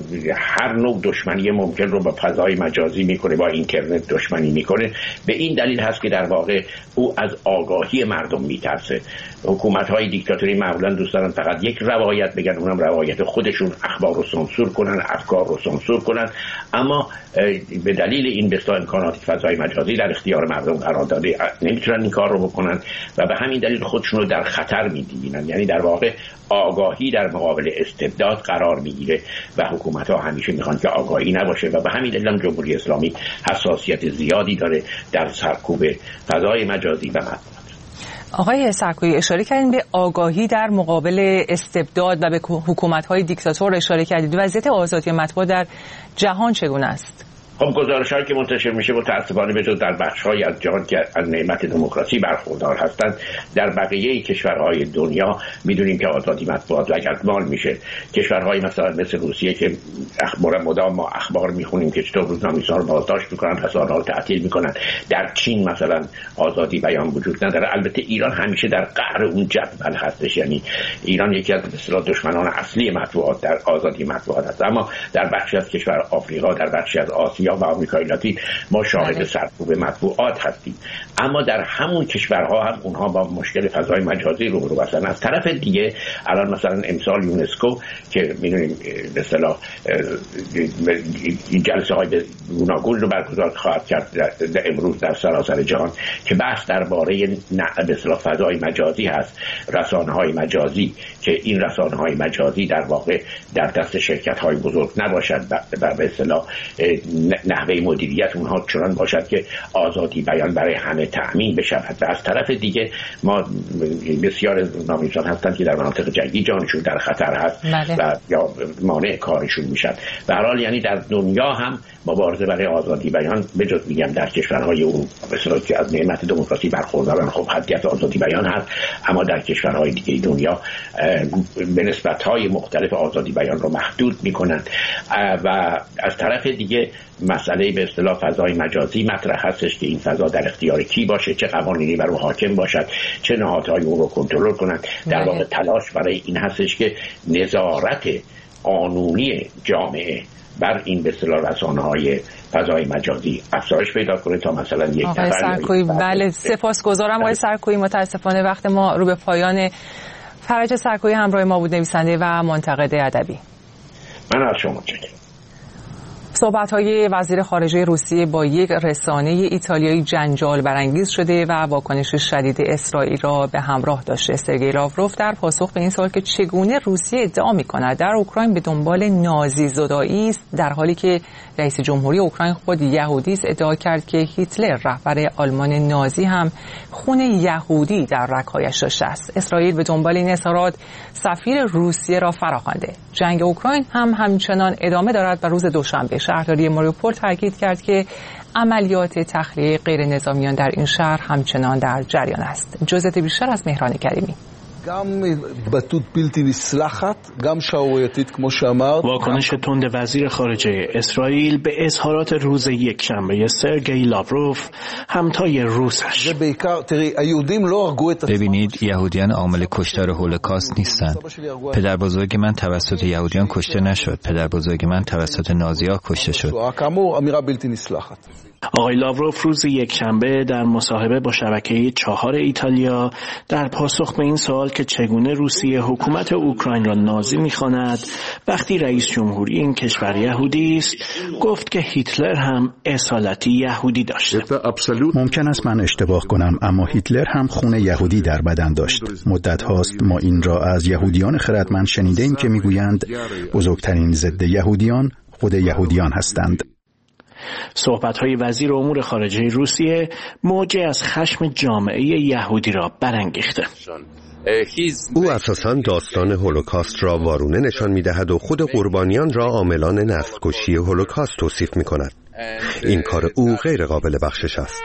هر نوع دشمنی ممکن رو با فضای مجازی میکنه، با اینترنت دشمنی میکنه. به این دلیل هست که در واقع او از آگاهی مردم میترسه. حکومت‌های دیکتاتوری معمولا دوست دارن فقط یک روایت بگن، اونم روایت خودشون، اخبار رو سانسور کنن، افکار رو سانسور کنن. اما به دلیل این بسیار امکانات فضای مجازی در اختیار مردم قرار داده نمیتونن این کار رو بکنن و به همین دلیل خودشون رو در خطر می‌بینن. یعنی در واقع آگاهی در مقابل استبداد قرار میگیره و حکومت‌ها همیشه میخوان که آگاهی نباشه و به همین دلیل هم جمهوری اسلامی حساسیت زیادی داره در سرکوب فضای مجازی و مطبوعات. آقای سرکویی، اشاره کردین به آگاهی در مقابل استبداد و به حکومت‌های دیکتاتور اشاره کردید. وضعیت آزادی مطبوعات در جهان چگونه است؟ خب گزارش‌هایی که منتشر میشه متأسفانه به جز در بخش‌های از جهان که از نعمت دموکراسی برخوردار هستند، در بقیه کشورهای دنیا میدونیم که آزادی مطبوعات لگدمال میشه. کشورهای مثلا مثل روسیه که اخبار مدام ما اخبار میخونیم که چطور روزنامه‌نویسان رو بازداشت میکنن، رسانه‌ها رو تعطیل میکنن. در چین مثلا آزادی بیان وجود نداره. البته ایران همیشه در قعر اون جدول هستش، یعنی ایران یکی از اصطلاح دشمنان اصلی مطبوعات در آزادی مطبوعات است. اما در بخشی از کشور آفریقا، در بخشی از آسیا و آمریکای لاتین ما شاهد سرکوب مطبوعات هستیم. اما در همون کشورها هم اونها با مشکل فضای مجازی روبرو هستن. از طرف دیگه الان مثلا امسال یونسکو که می‌دونیم به اصطلاح جلسه های گوناگون رو برگزار خواهد کرد در امروز در سراسر جهان که بحث درباره به اصطلاح فضای مجازی هست، رسانه‌های مجازی، که این رسانه‌های مجازی در واقع در دست شرکت‌های بزرگ نباشد و به اصطلاح نحوه مدیریت اونها چنان باشد که آزادی بیان برای همه تأمین بشود. و از طرف دیگه ما بسیار نامنجات هستند که در مناطق جنگی جانشون در خطر هست مده. و یا مانع کارشون میشن. به هر حال یعنی در دنیا هم مبارزه برای آزادی بیان بجز میگم در کشورهای اون مثلا که از نعمت دموکراسی برخوردارن خب حدی از آزادی بیان هست، اما در کشورهای دیگه دنیا به نسبت‌های مختلف آزادی بیان رو محدود میکنن. و از طرف دیگه مسئله به اصطلاح فضای مجازی مطرح هستش که این فضا در اختیار کی باشه، چه قوانینی بر اون حاکم باشد، چه نهادهای اون رو کنترل کنند. در واقع تلاش برای این هستش که نظارت قانونی جامعه بر این به اصطلاح رسانه‌های فضای مجازی افزایش پیدا کنه تا مثلا یک آقای سرکویی. بله سپاسگزارم آقای سرکویی. متاسفانه وقت ما رو به پایان. فرج سرکویی همراه ما بود، نویسنده و منتقد ادبی. من از شما متشکرم. صحبت‌های وزیر خارجه روسیه با یک رسانه ایتالیایی جنجال برانگیز شده و واکنش شدید اسرائیل را به همراه داشته. سرگئی لاوروف در پاسخ به این سوال که چگونه روسیه ادعا می‌کند در اوکراین به دنبال نازی زدایی است، در حالی که رئیس جمهوری اوکراین خود یهودی است، ادعا کرد که هیتلر رهبر آلمان نازی هم خون یهودی در رگ‌هایش داشته است. اسرائیل به دنبال این اظهارات سفیر روسیه را فراخوانده. جنگ اوکراین هم همچنان ادامه دارد و روز دوشنبه شهرداری ماریوپول تاکید کرد که عملیات تخلیه غیر نظامیان در این شهر همچنان در جریان است. جزئیات بیشتر از مهران کریمی. واکنش تند وزیر خارجه اسرائیل به اظهارات روز یکشنبه سرگئی لاوروف همتای روسش. ببینید، یهودیان عامل کشتار هولوکاست نیستند. پدر بزرگ من توسط یهودیان کشته نشد. پدر بزرگ من توسط نازی‌ها کشته شد. آقای لاوروف روز یکشنبه در مصاحبه با شبکه چهار ایتالیا در پاسخ به این سوال که چگونه روسیه حکومت اوکراین را نازی می‌خواند وقتی رئیس جمهوری این کشور یهودی است، گفت که هیتلر هم اصالتی یهودی داشته. ممکن است من اشتباه کنم، اما هیتلر هم خون یهودی در بدن داشت. مدت هاست ما این را از یهودیان خردمند شنیدیم که میگویند بزرگترین ضد یهودیان خود یهودیان هستند. صحبت‌های وزیر امور خارجه روسیه موجی از خشم جامعه یهودی را برانگیخته. او اساساً داستان هولوکاست را وارونه نشان می‌دهد و خود قربانیان را عاملان نسل‌کشی هولوکاست توصیف می‌کند. این کار او غیر قابل بخشش است.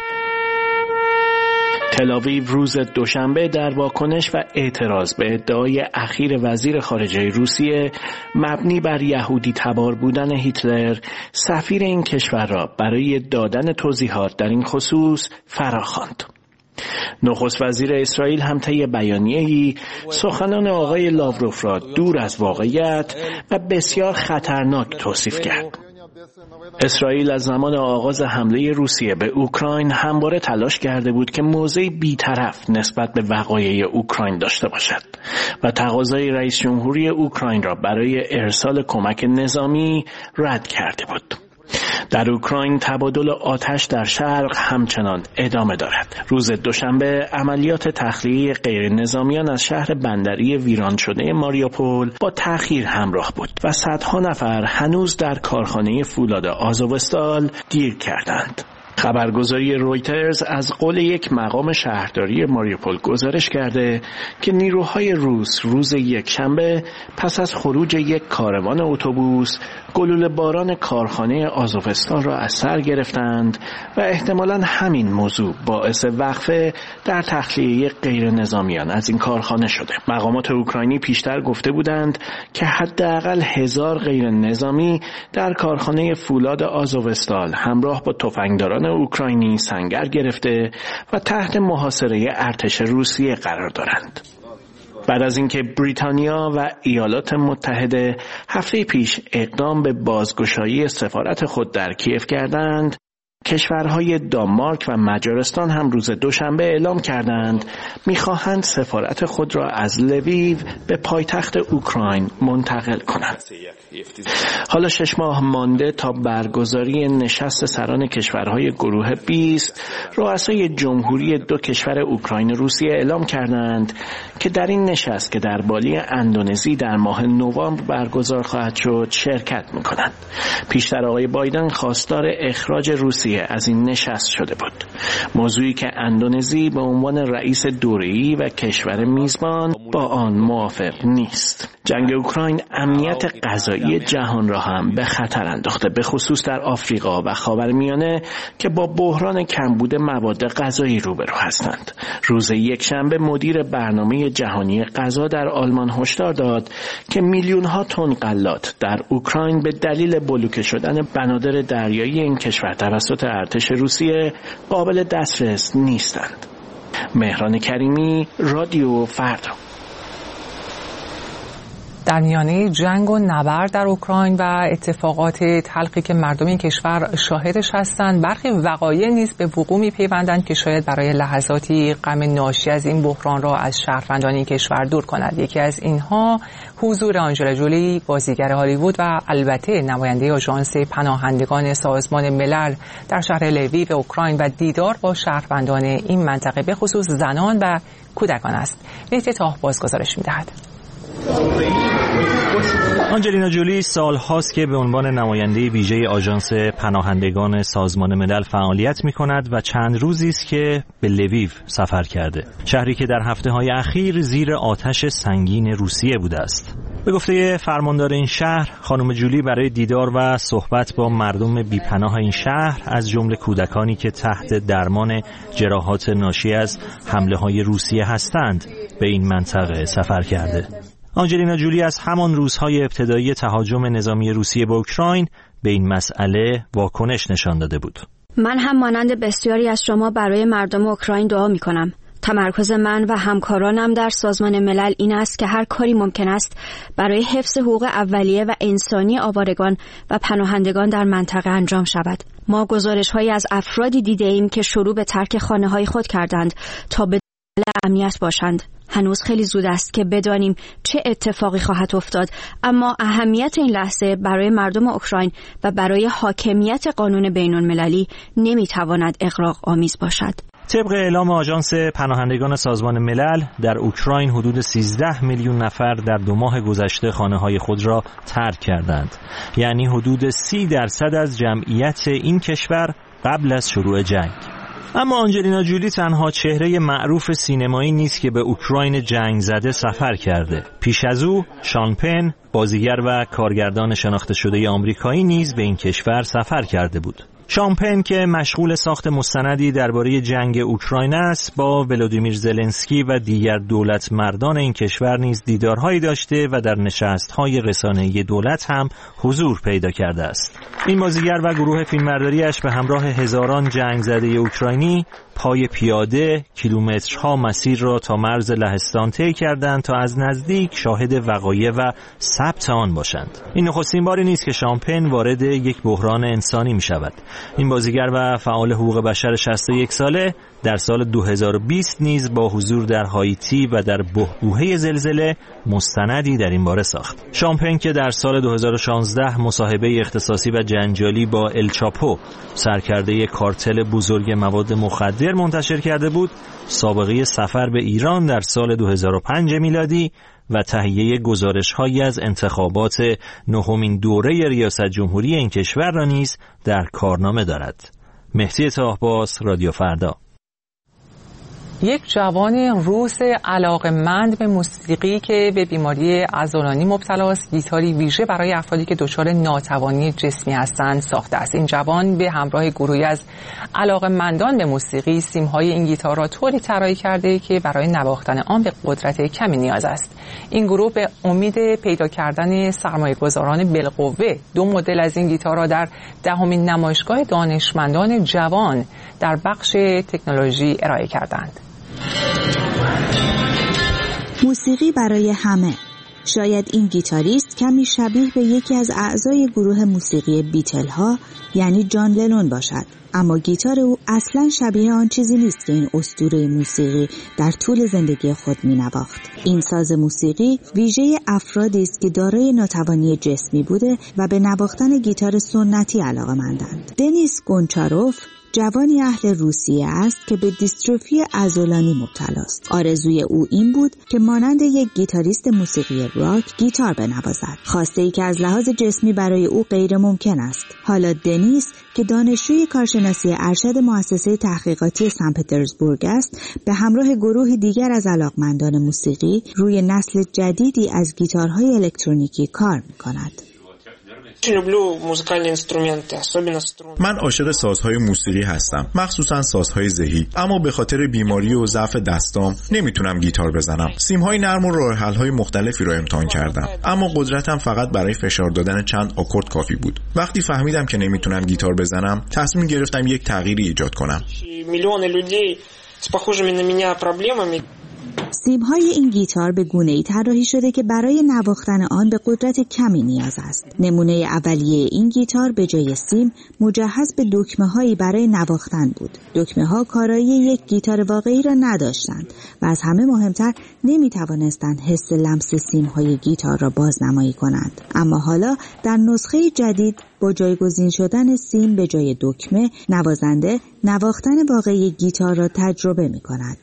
تل‌آویو روز دوشنبه در واکنش و اعتراض به ادعای اخیر وزیر خارجه روسیه مبنی بر یهودی تبار بودن هیتلر، سفیر این کشور را برای دادن توضیحات در این خصوص فراخواند. نخست وزیر اسرائیل هم طی بیانیه‌ای سخنان آقای لاوروف را دور از واقعیت و بسیار خطرناک توصیف کرد. اسرائیل از زمان آغاز حمله روسیه به اوکراین همواره تلاش کرده بود که موضعی بی‌طرف نسبت به وقایع اوکراین داشته باشد و تقاضای رئیس جمهوری اوکراین را برای ارسال کمک نظامی رد کرده بود. در اوکراین تبادل آتش در شرق همچنان ادامه دارد. روز دوشنبه عملیات تخلیه غیر نظامیان از شهر بندری ویران شده ماریوپول با تأخیر همراه بود و صدها نفر هنوز در کارخانه فولاد آزوستال گیر کردند. خبرگزاری رویترز از قول یک مقام شهرداری ماریوپول گزارش کرده که نیروهای روس روز یکشنبه پس از خروج یک کاروان اتوبوس گلوله باران کارخانه آزوفستان را از سر گرفتند و احتمالاً همین موضوع باعث وقفه در تخلیه غیر نظامیان از این کارخانه شده. مقامات اوکراینی پیشتر گفته بودند که حداقل هزار غیر نظامی در کارخانه فولاد آزوفستال همراه با تفنگداران اوکراینی سنگر گرفته و تحت محاصره ارتش روسیه قرار دارند. بعد از اینکه بریتانیا و ایالات متحده هفته پیش اقدام به بازگشایی سفارت خود در کیف کردند، کشورهای دانمارک و مجارستان هم روز دوشنبه اعلام کردند می‌خواهند سفارت خود را از لویو به پایتخت اوکراین منتقل کنند. حالا شش ماه مانده تا برگزاری نشست سران کشورهای گروه بیست، رؤسای جمهوری دو کشور اوکراین و روسیه اعلام کردند که در این نشست که در بالی اندونزی در ماه نوامبر برگزار خواهد شد شرکت می‌کنند. پیشتر آقای بایدن خواستار اخراج روسیه از این نشست شده بود، موضوعی که اندونزی به عنوان رئیس دوره‌ای و کشور میزبان با آن موافق نیست. جنگ اوکراین امنیت غذایی جهان را هم به خطر انداخته، به خصوص در آفریقا و خاورمیانه که با بحران کمبود مواد غذایی روبرو هستند. روز یکشنبه مدیر برنامه جهانی غذا در آلمان هشدار داد که میلیون‌ها تن غلات در اوکراین به دلیل بلوکه شدن بنادر دریایی این کشور توسط ارتش روسیه قابل دسترس نیستند. مهران کریمی، رادیو فردا. در میانه جنگ و نبرد در اوکراین و اتفاقات تلخی که مردم این کشور شاهدش هستند، برخی وقایع نیز به وقوع می‌پیوندند که شاید برای لحظاتی غم ناشی از این بحران را از شهروندان این کشور دور کند. یکی از اینها حضور آنجلا جولی، بازیگر هالیوود و البته نماینده آژانس پناهندگان سازمان ملل در شهر لویو اوکراین و دیدار با شهروندان این منطقه به خصوص زنان و کودکان است. مهدی طاهباز گزارش می‌دهد. آنجلینا جولی سال‌هاست که به عنوان نماینده ویژه آژانس پناهندگان سازمان ملل فعالیت می‌کند و چند روزی است که به لویو سفر کرده، شهری که در هفته‌های اخیر زیر آتش سنگین روسیه بوده است. به گفته فرماندار این شهر، خانم جولی برای دیدار و صحبت با مردم بیپناه این شهر از جمله کودکانی که تحت درمان جراحات ناشی از حمله‌های روسیه هستند به این منطقه سفر کرده. آنجلینا جولی از همان روزهای ابتدایی تهاجم نظامی روسیه به اوکراین به این مسئله واکنش نشان داده بود. من هم مانند بسیاری از شما برای مردم اوکراین دعا می کنم. تمرکز من و همکارانم در سازمان ملل این است که هر کاری ممکن است برای حفظ حقوق اولیه و انسانی آوارگان و پناهندگان در منطقه انجام شود. ما گزارش‌هایی از افرادی دیده ایم که شروع به ترک خانه‌های خود کردند تا به امنیت باشند. هنوز خیلی زود است که بدانیم چه اتفاقی خواهد افتاد، اما اهمیت این لحظه برای مردم اوکراین و برای حاکمیت قانون بین‌المللی نمیتواند اغراق آمیز باشد. طبق اعلام آژانس پناهندگان سازمان ملل، در اوکراین حدود سیزده میلیون نفر در دو ماه گذشته خانه‌های خود را ترک کردند، یعنی حدود سی درصد از جمعیت این کشور قبل از شروع جنگ. اما آنجلینا جولی تنها چهره معروف سینمایی نیست که به اوکراین جنگ زده سفر کرده. پیش از او شان پن، بازیگر و کارگردان شناخته شده آمریکایی نیز به این کشور سفر کرده بود. شان پن که مشغول ساخت مستندی درباره جنگ اوکراین است، با ولودیمیر زلنسکی و دیگر دولت مردان این کشور نیز دیدارهایی داشته و در نشست‌های رسانه‌ای دولت هم حضور پیدا کرده است. این بازیگر و گروه فیلمبرداریش به همراه هزاران جنگ زده اوکراینی پای پیاده کیلومترها مسیر را تا مرز لهستان طی کردند تا از نزدیک شاهد وقایع و ثبت آن باشند. این نخستین باری نیست که شان پن وارد یک بحران انسانی می شود. این بازیگر و فعال حقوق بشر شصت و یک ساله در سال دو هزار و بیست نیز با حضور در هایتی و در بحبوحه زلزله مستندی در این باره ساخت. شان پن که در سال دو هزار و شانزده مصاحبه اختصاصی و جنجالی با الچاپو، سرکرده کارتل بزرگ مواد مخدر، منتشر کرده بود، سابقه سفر به ایران در سال دو هزار و پنج میلادی و تهیه گزارش‌هایی از انتخابات نهمین دوره ریاست جمهوری این کشور را نیز در کارنامه دارد. مهدی طاهباز، رادیو فردا. یک جوان روس علاقه‌مند به موسیقی که به بیماری عضلانی مبتلا است، گیتاری ویژه برای افرادی که دچار ناتوانی جسمی هستند ساخته است. این جوان به همراه گروهی از علاقه‌مندان به موسیقی سیم‌های این گیتار را طوری طراحی کرده که برای نواختن آن به قدرت کمی نیاز است. این گروه به امید پیدا کردن سرمایه‌گذاران بالقوه دو مدل از این گیتار را در دهمین نمایشگاه دانشمندان جوان در بخش تکنولوژی ارائه کردند. موسیقی برای همه. شاید این گیتاریست کمی شبیه به یکی از اعضای گروه موسیقی بیتل ها یعنی جان لنون باشد، اما گیتار او اصلا شبیه آن چیزی نیست که این اسطوره موسیقی در طول زندگی خود می‌نواخت. این ساز موسیقی ویژه افرادی است که دارای ناتوانی جسمی بوده و به نواختن گیتار سنتی علاقه‌مندند. دنیس گونچاروف جوانی اهل روسیه است که به دیستروفی عضلانی مبتلا است. آرزوی او این بود که مانند یک گیتاریست موسیقی راک گیتار بنوازد. خواسته ای که از لحاظ جسمی برای او غیر ممکن است. حالا دنیس که دانشجوی کارشناسی ارشد مؤسسه تحقیقاتی سن پترزبورگ است، به همراه گروهی دیگر از علاقمندان موسیقی روی نسل جدیدی از گیتارهای الکترونیکی کار می‌کند. من عاشق سازهای موسیقی هستم، مخصوصا سازهای ذهی، اما به خاطر بیماری و ضعف دستام نمیتونم گیتار بزنم. سیمهای نرم و راه حل‌های مختلفی رو امتحان کردم، اما قدرتم فقط برای فشار دادن چند آکورد کافی بود. وقتی فهمیدم که نمیتونم گیتار بزنم، تصمیم گرفتم یک تغییری ایجاد کنم. سیم‌های این گیتار به گونه‌ای طراحی شده که برای نواختن آن به قدرت کمی نیاز است. نمونه اولیه این گیتار به جای سیم مجهز به دکمه‌هایی برای نواختن بود. دکمه‌ها کارایی یک گیتار واقعی را نداشتند و از همه مهمتر نمی‌توانستند حس لمس سیم‌های گیتار را بازنمایی کنند. اما حالا در نسخه جدید با جایگزین شدن سیم به جای دکمه، نوازنده نواختن واقعی گیتار را تجربه می‌کند.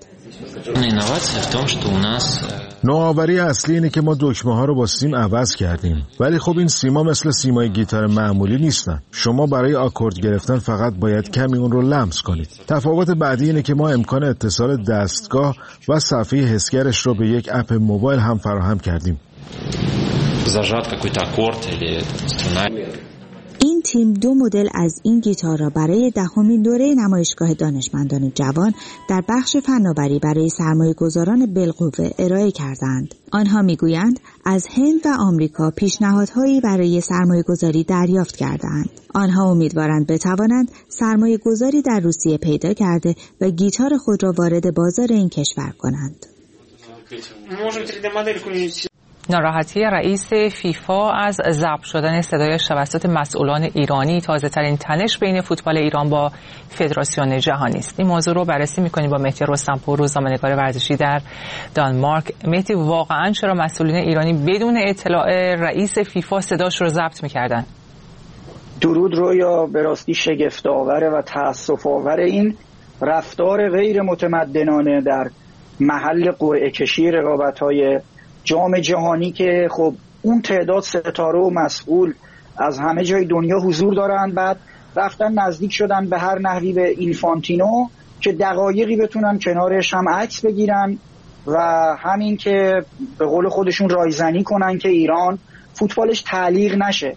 نوآوری اصلی اینه که ما دکمه ها رو با سیم عوض کردیم، ولی خب این سیما مثل سیمای گیتار معمولی نیستن. شما برای آکورد گرفتن فقط باید کمی اون رو لمس کنید. تفاوت بعدی اینه که ما امکان اتصال دستگاه و صفحه حسگرش رو به یک اپ موبایل هم فراهم کردیم. این تیم دو مدل از این گیتار را برای دهمین دوره نمایشگاه دانشمندان جوان در بخش فناوری برای سرمایه‌گذاران بالقوه ارائه کردند. آنها میگویند از هند و آمریکا پیشنهادهایی برای سرمایه‌گذاری دریافت کردند. آنها امیدوارند بتوانند سرمایه‌گذاری در روسیه پیدا کرده و گیتار خود را وارد بازار این کشور کنند. ناراحتی رئیس فیفا از ضبط شدن صدایش توسط مسئولان ایرانی تازه ترین تنش بین فوتبال ایران با فدراسیون جهانی است. این موضوع رو بررسی می‌کنیم با مهدی رستمپور، روزنامه‌نگار ورزشی در دانمارک. مهدی، واقعاً چرا مسئولین ایرانی بدون اطلاع رئیس فیفا صداش رو ضبط می‌کردن؟ درود رویا، به راستی شگفت‌آور و تأسف‌آور این رفتار غیر متمدنانه در محل قرعه کشی رقابت‌های جام جهانی که خب اون تعداد ستاره و مسئول از همه جای دنیا حضور دارن، بعد رفتن نزدیک شدن به هر نحوی به اینفانتینو که دقایقی بتونن کنارش هم عکس بگیرن و همین که به قول خودشون رایزنی کنن که ایران فوتبالش تعلیق نشه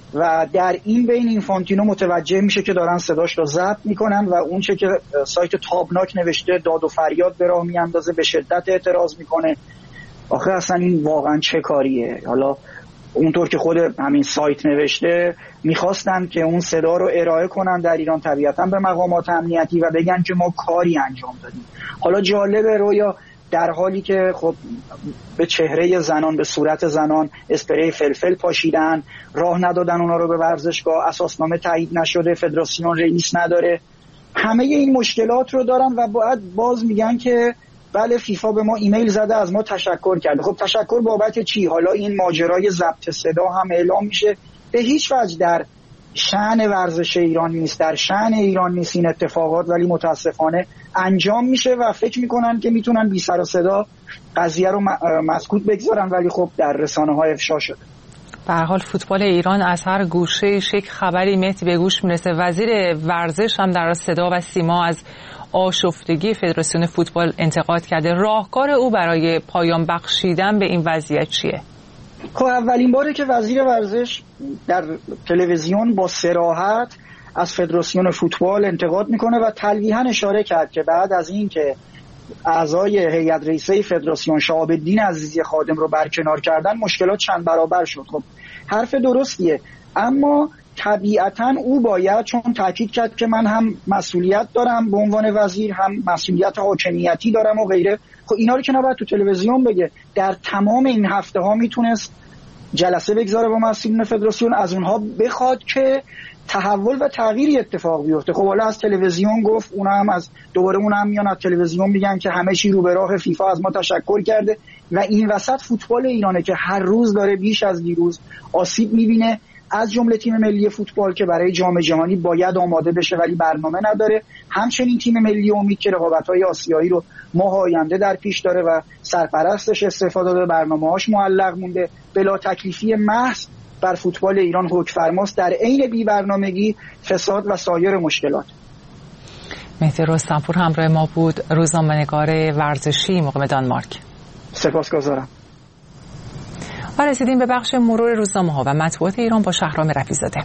و در این بین اینفانتینو متوجه میشه که دارن صداش رو ضبط میکنن و اون چه که سایت تابناک نوشته داد و فریاد به راه میاندازه، به شدت اعتراض میکنه. آخه اصلا این واقعا چه کاریه؟ حالا اونطور که خود همین سایت نوشته میخواستن که اون صدا رو ارائه کنن در ایران طبیعتا به مقامات امنیتی و بگن که ما کاری انجام دادیم. حالا جالبه رویا در حالی که خب به چهره زنان، به صورت زنان اسپری فلفل پاشیدن، راه ندادن اونا رو به ورزشگاه، اساسنامه تایید نشده، فدراسیون رئیس نداره، همه این مشکلات رو دارن و باید باز میگن که بله فیفا به ما ایمیل زده، از ما تشکر کرده. خب تشکر بابت چی؟ حالا این ماجرای ضبط صدا هم اعلام میشه، به هیچ وجه در شأن ورزش ایران نیست، در شأن ایران نیست این اتفاقات، ولی متاسفانه انجام میشه و فکر میکنن که میتونن بی سر و صدا قضیه رو مسکوت بگذارن، ولی خب در رسانه های افشا شده. به هر حال فوتبال ایران از هر گوشه یک خبری مهدی به گوش میرسه. وزیر ورزش هم در صدا و سیما از آشفتگی فدراسیون فوتبال انتقاد کرده. راهکار او برای پایان بخشیدن به این وضعیت چیه؟ خب اولین باره که وزیر ورزش در تلویزیون با صراحت از فدراسیون فوتبال انتقاد میکنه و تلویحاً اشاره کرد که بعد از این که اعضای هیئت رئیسه فدراسیون شهاب الدین عزیزی خادم رو برکنار کردن مشکلات چند برابر شد. خب حرف درستیه، اما طبیعتاً او باید، چون تاکید کرد که من هم مسئولیت دارم به عنوان وزیر، هم مسئولیت حاکمیتی دارم و غیره، خب اینا رو که نباید تو تلویزیون بگه. در تمام این هفته ها میتونست جلسه بگذاره با مسئولین فدراسیون، از اونها بخواد که تحول و تغییری اتفاق بیفته. خب حالا از تلویزیون گفت، اونا هم از دوباره اونا هم میان از تلویزیون میگن که همه چی رو به راه، فیفا از ما تشکر کرده و این وسط فوتبال ایرانه که هر روز داره بیش از دیروز آسیب میبینه، از جمله تیم ملی فوتبال که برای جام جهانی باید آماده بشه ولی برنامه نداره، همچنین تیم ملی امید که رقابت‌های آسیایی رو ماه آینده در پیش داره و سرپرستش استفاده داده، برنامه‌هاش معلق مونده، بلا تکلیفی محض بر فوتبال ایران حکم‌فرماست، در عین بی‌برنامگی، فساد و سایر مشکلات. مهدی رستمپور همراه ما بود، روزنامه‌نگار ورزشی مقیم دانمارک. سپاسگزارم. و رسیدیم به بخش مرور روزنامه‌ها و مطبوعات ایران با شهرام رفیع‌زاده.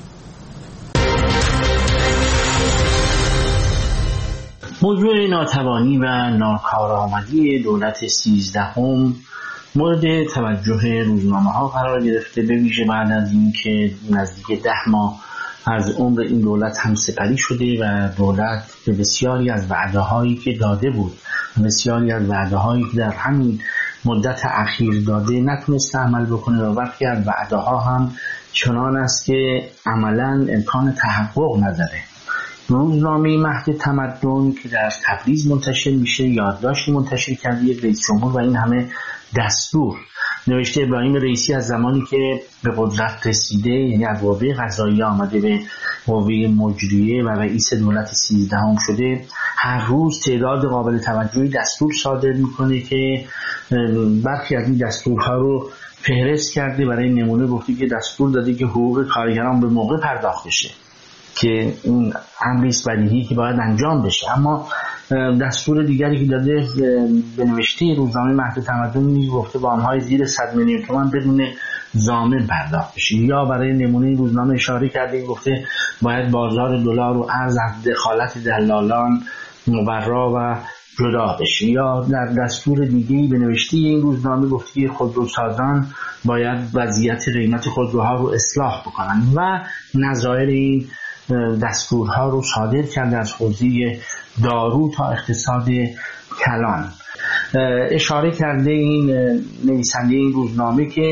موضوع ناتوانی و ناکارآمدی دولت سیزدهم مورد توجه روزنامه‌ها قرار گرفته، به ویژه بعد از اینکه نزدیک ده ماه از عمر این دولت هم سپری شده و دولت به بسیاری از وعده‌هایی که داده بود، بسیاری از وعده‌هایی که در همین مدت اخیر داده نتونسته عمل بکنه و برخی از وعده‌ها هم چنان است که عملاً امکان تحقق نداره. روزنامه مهد تمدن که در تبریز منتشر میشه یادداشتی منتشر کرده یک رئیس جمهور و این همه دستور. نوشته ابراهیم رئیسی از زمانی که به قدرت رسیده، یعنی از قوه قضاییه آمده به قوه مجریه و رئیس دولت سیزدهم شده، هر روز تعداد قابل توجهی دستور صادر میکنه که برخی از این دستورها رو فهرست کرده. برای نمونه گفته که دستور داده که حقوق کارگران به موقع پرداخت بشه که این امری است بدیهی که باید انجام بشه، اما دستور دیگری که داده به نوشته روزنامه مهد تمدن میگفته وام‌های زیر صد میلیون تومان بدون ضامن پرداخت بشه. یا برای نمونه این روزنامه اشاره کرده گفته باید بازار دلار و ارز از دخالت دلالان مبرا و جدا بشه. یا در دستور دیگه‌ای به نوشته این روزنامه گفته خودروسازان باید وضعیت قیمت خودروها رو اصلاح بکنن و نظایر این دستورها رو صادر کرده از حوزه دارو تا اقتصاد کلان. اشاره کرده این نویسنده این روزنامه که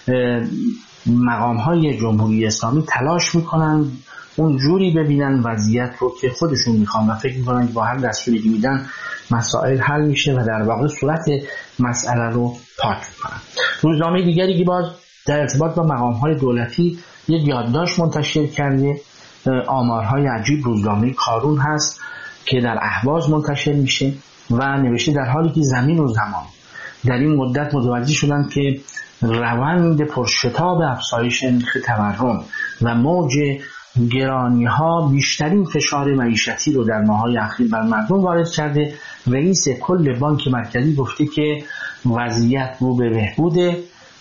مقام‌های جمهوری اسلامی تلاش میکنن اون جوری ببینن وضعیت رو که خودشون میخوان و فکر میکنن که با هر دستوری که میدن مسائل حل میشه و در واقع صورت مسئله رو پاک میکنن. روزنامه دیگری که باز در ارتباط با مقام‌های دولتی یک یادداشت منتشر کرده، آمارهای عجیب، روزنامه کارون هست که در اهواز منتشر میشه و نوشته در حالی که زمین و زمان در این مدت متوجه شدن که روند پرشتاب افزایش نرخ تورم و موج گرانی ها بیشترین فشار معیشتی رو در ماه‌های اخیر بر مردم وارد کرده، رئیس کل بانک مرکزی گفته که وضعیت رو به بهبوده،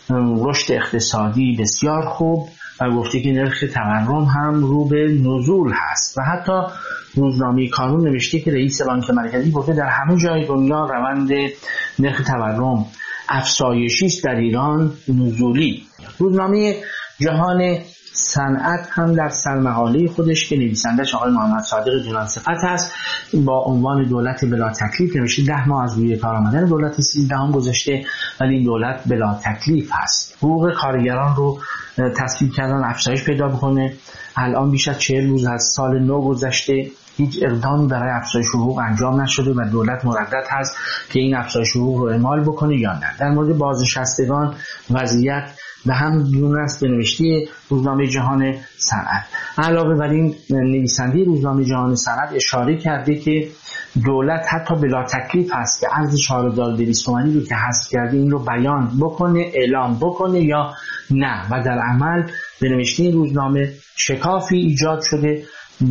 رشد اقتصادی بسیار خوب و گفته که نرخ تورم هم رو به نزول هست. و حتی روزنامه کانون نوشته که رئیس بانک مرکزی گفته در همه جای دنیا روند نرخ تورم افزایشی است، در ایران نزولی. روزنامه جهان صنعت هم در سرمقاله خودش که نویسندش آقای محمد صادق جنان صفت هست با عنوان دولت بلا تکلیف نوشته ده ماه از روی کار آمدن دولت سیزدهم گذشته ولی این دولت بلا تکلیف هست. حقوق کارگران رو تصویب کردن افزایش پیدا بکنه. الان بیش از چهل روز از سال نو گذشته هیچ اقدامی برای افزایش حقوق انجام نشده و دولت مردد هست که این افزایش حقوق رو اعمال بکنه یا نه. در مورد بازنشستگان وضعیت به هم گونه است به نوشته روزنامه جهان صنعت. علاوه بر این نویسنده روزنامه جهان صنعت اشاره کرده که دولت حتی بلا تکلیف هست که ارز چهار هزار و دویست تومانی رو که حذف کرده این رو بیان بکنه، اعلام بکنه یا نه و در عمل به نوشته روزنامه شکافی ایجاد شده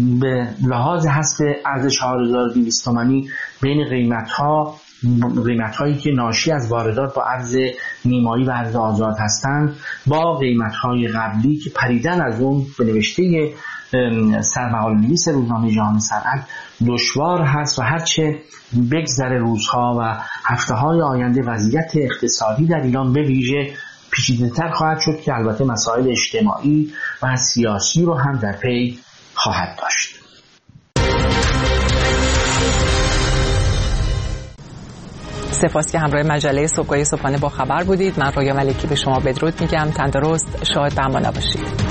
به لحاظ حذف ارز چهار هزار و دویست تومانی بین قیمت‌ها قیمت‌هایی که ناشی از واردات با ارز نیمایی و ارز آزاد هستند با قیمت‌های قبلی که پریدن از اون به نوشته سرمقاله‌نویس روزنامه جهان صنعت دشوار هست و هرچه بگذره روزها و هفته‌های آینده وضعیت اقتصادی در ایران به ویژه پیچیده‌تر خواهد شد که البته مسائل اجتماعی و سیاسی رو هم در پی خواهد داشت. سپاس که همراه مجله صبحگاهی صبحانه با خبر بودید. من رویا ملکی به شما بدرود میگم. تندرست، شاد و امان باشید.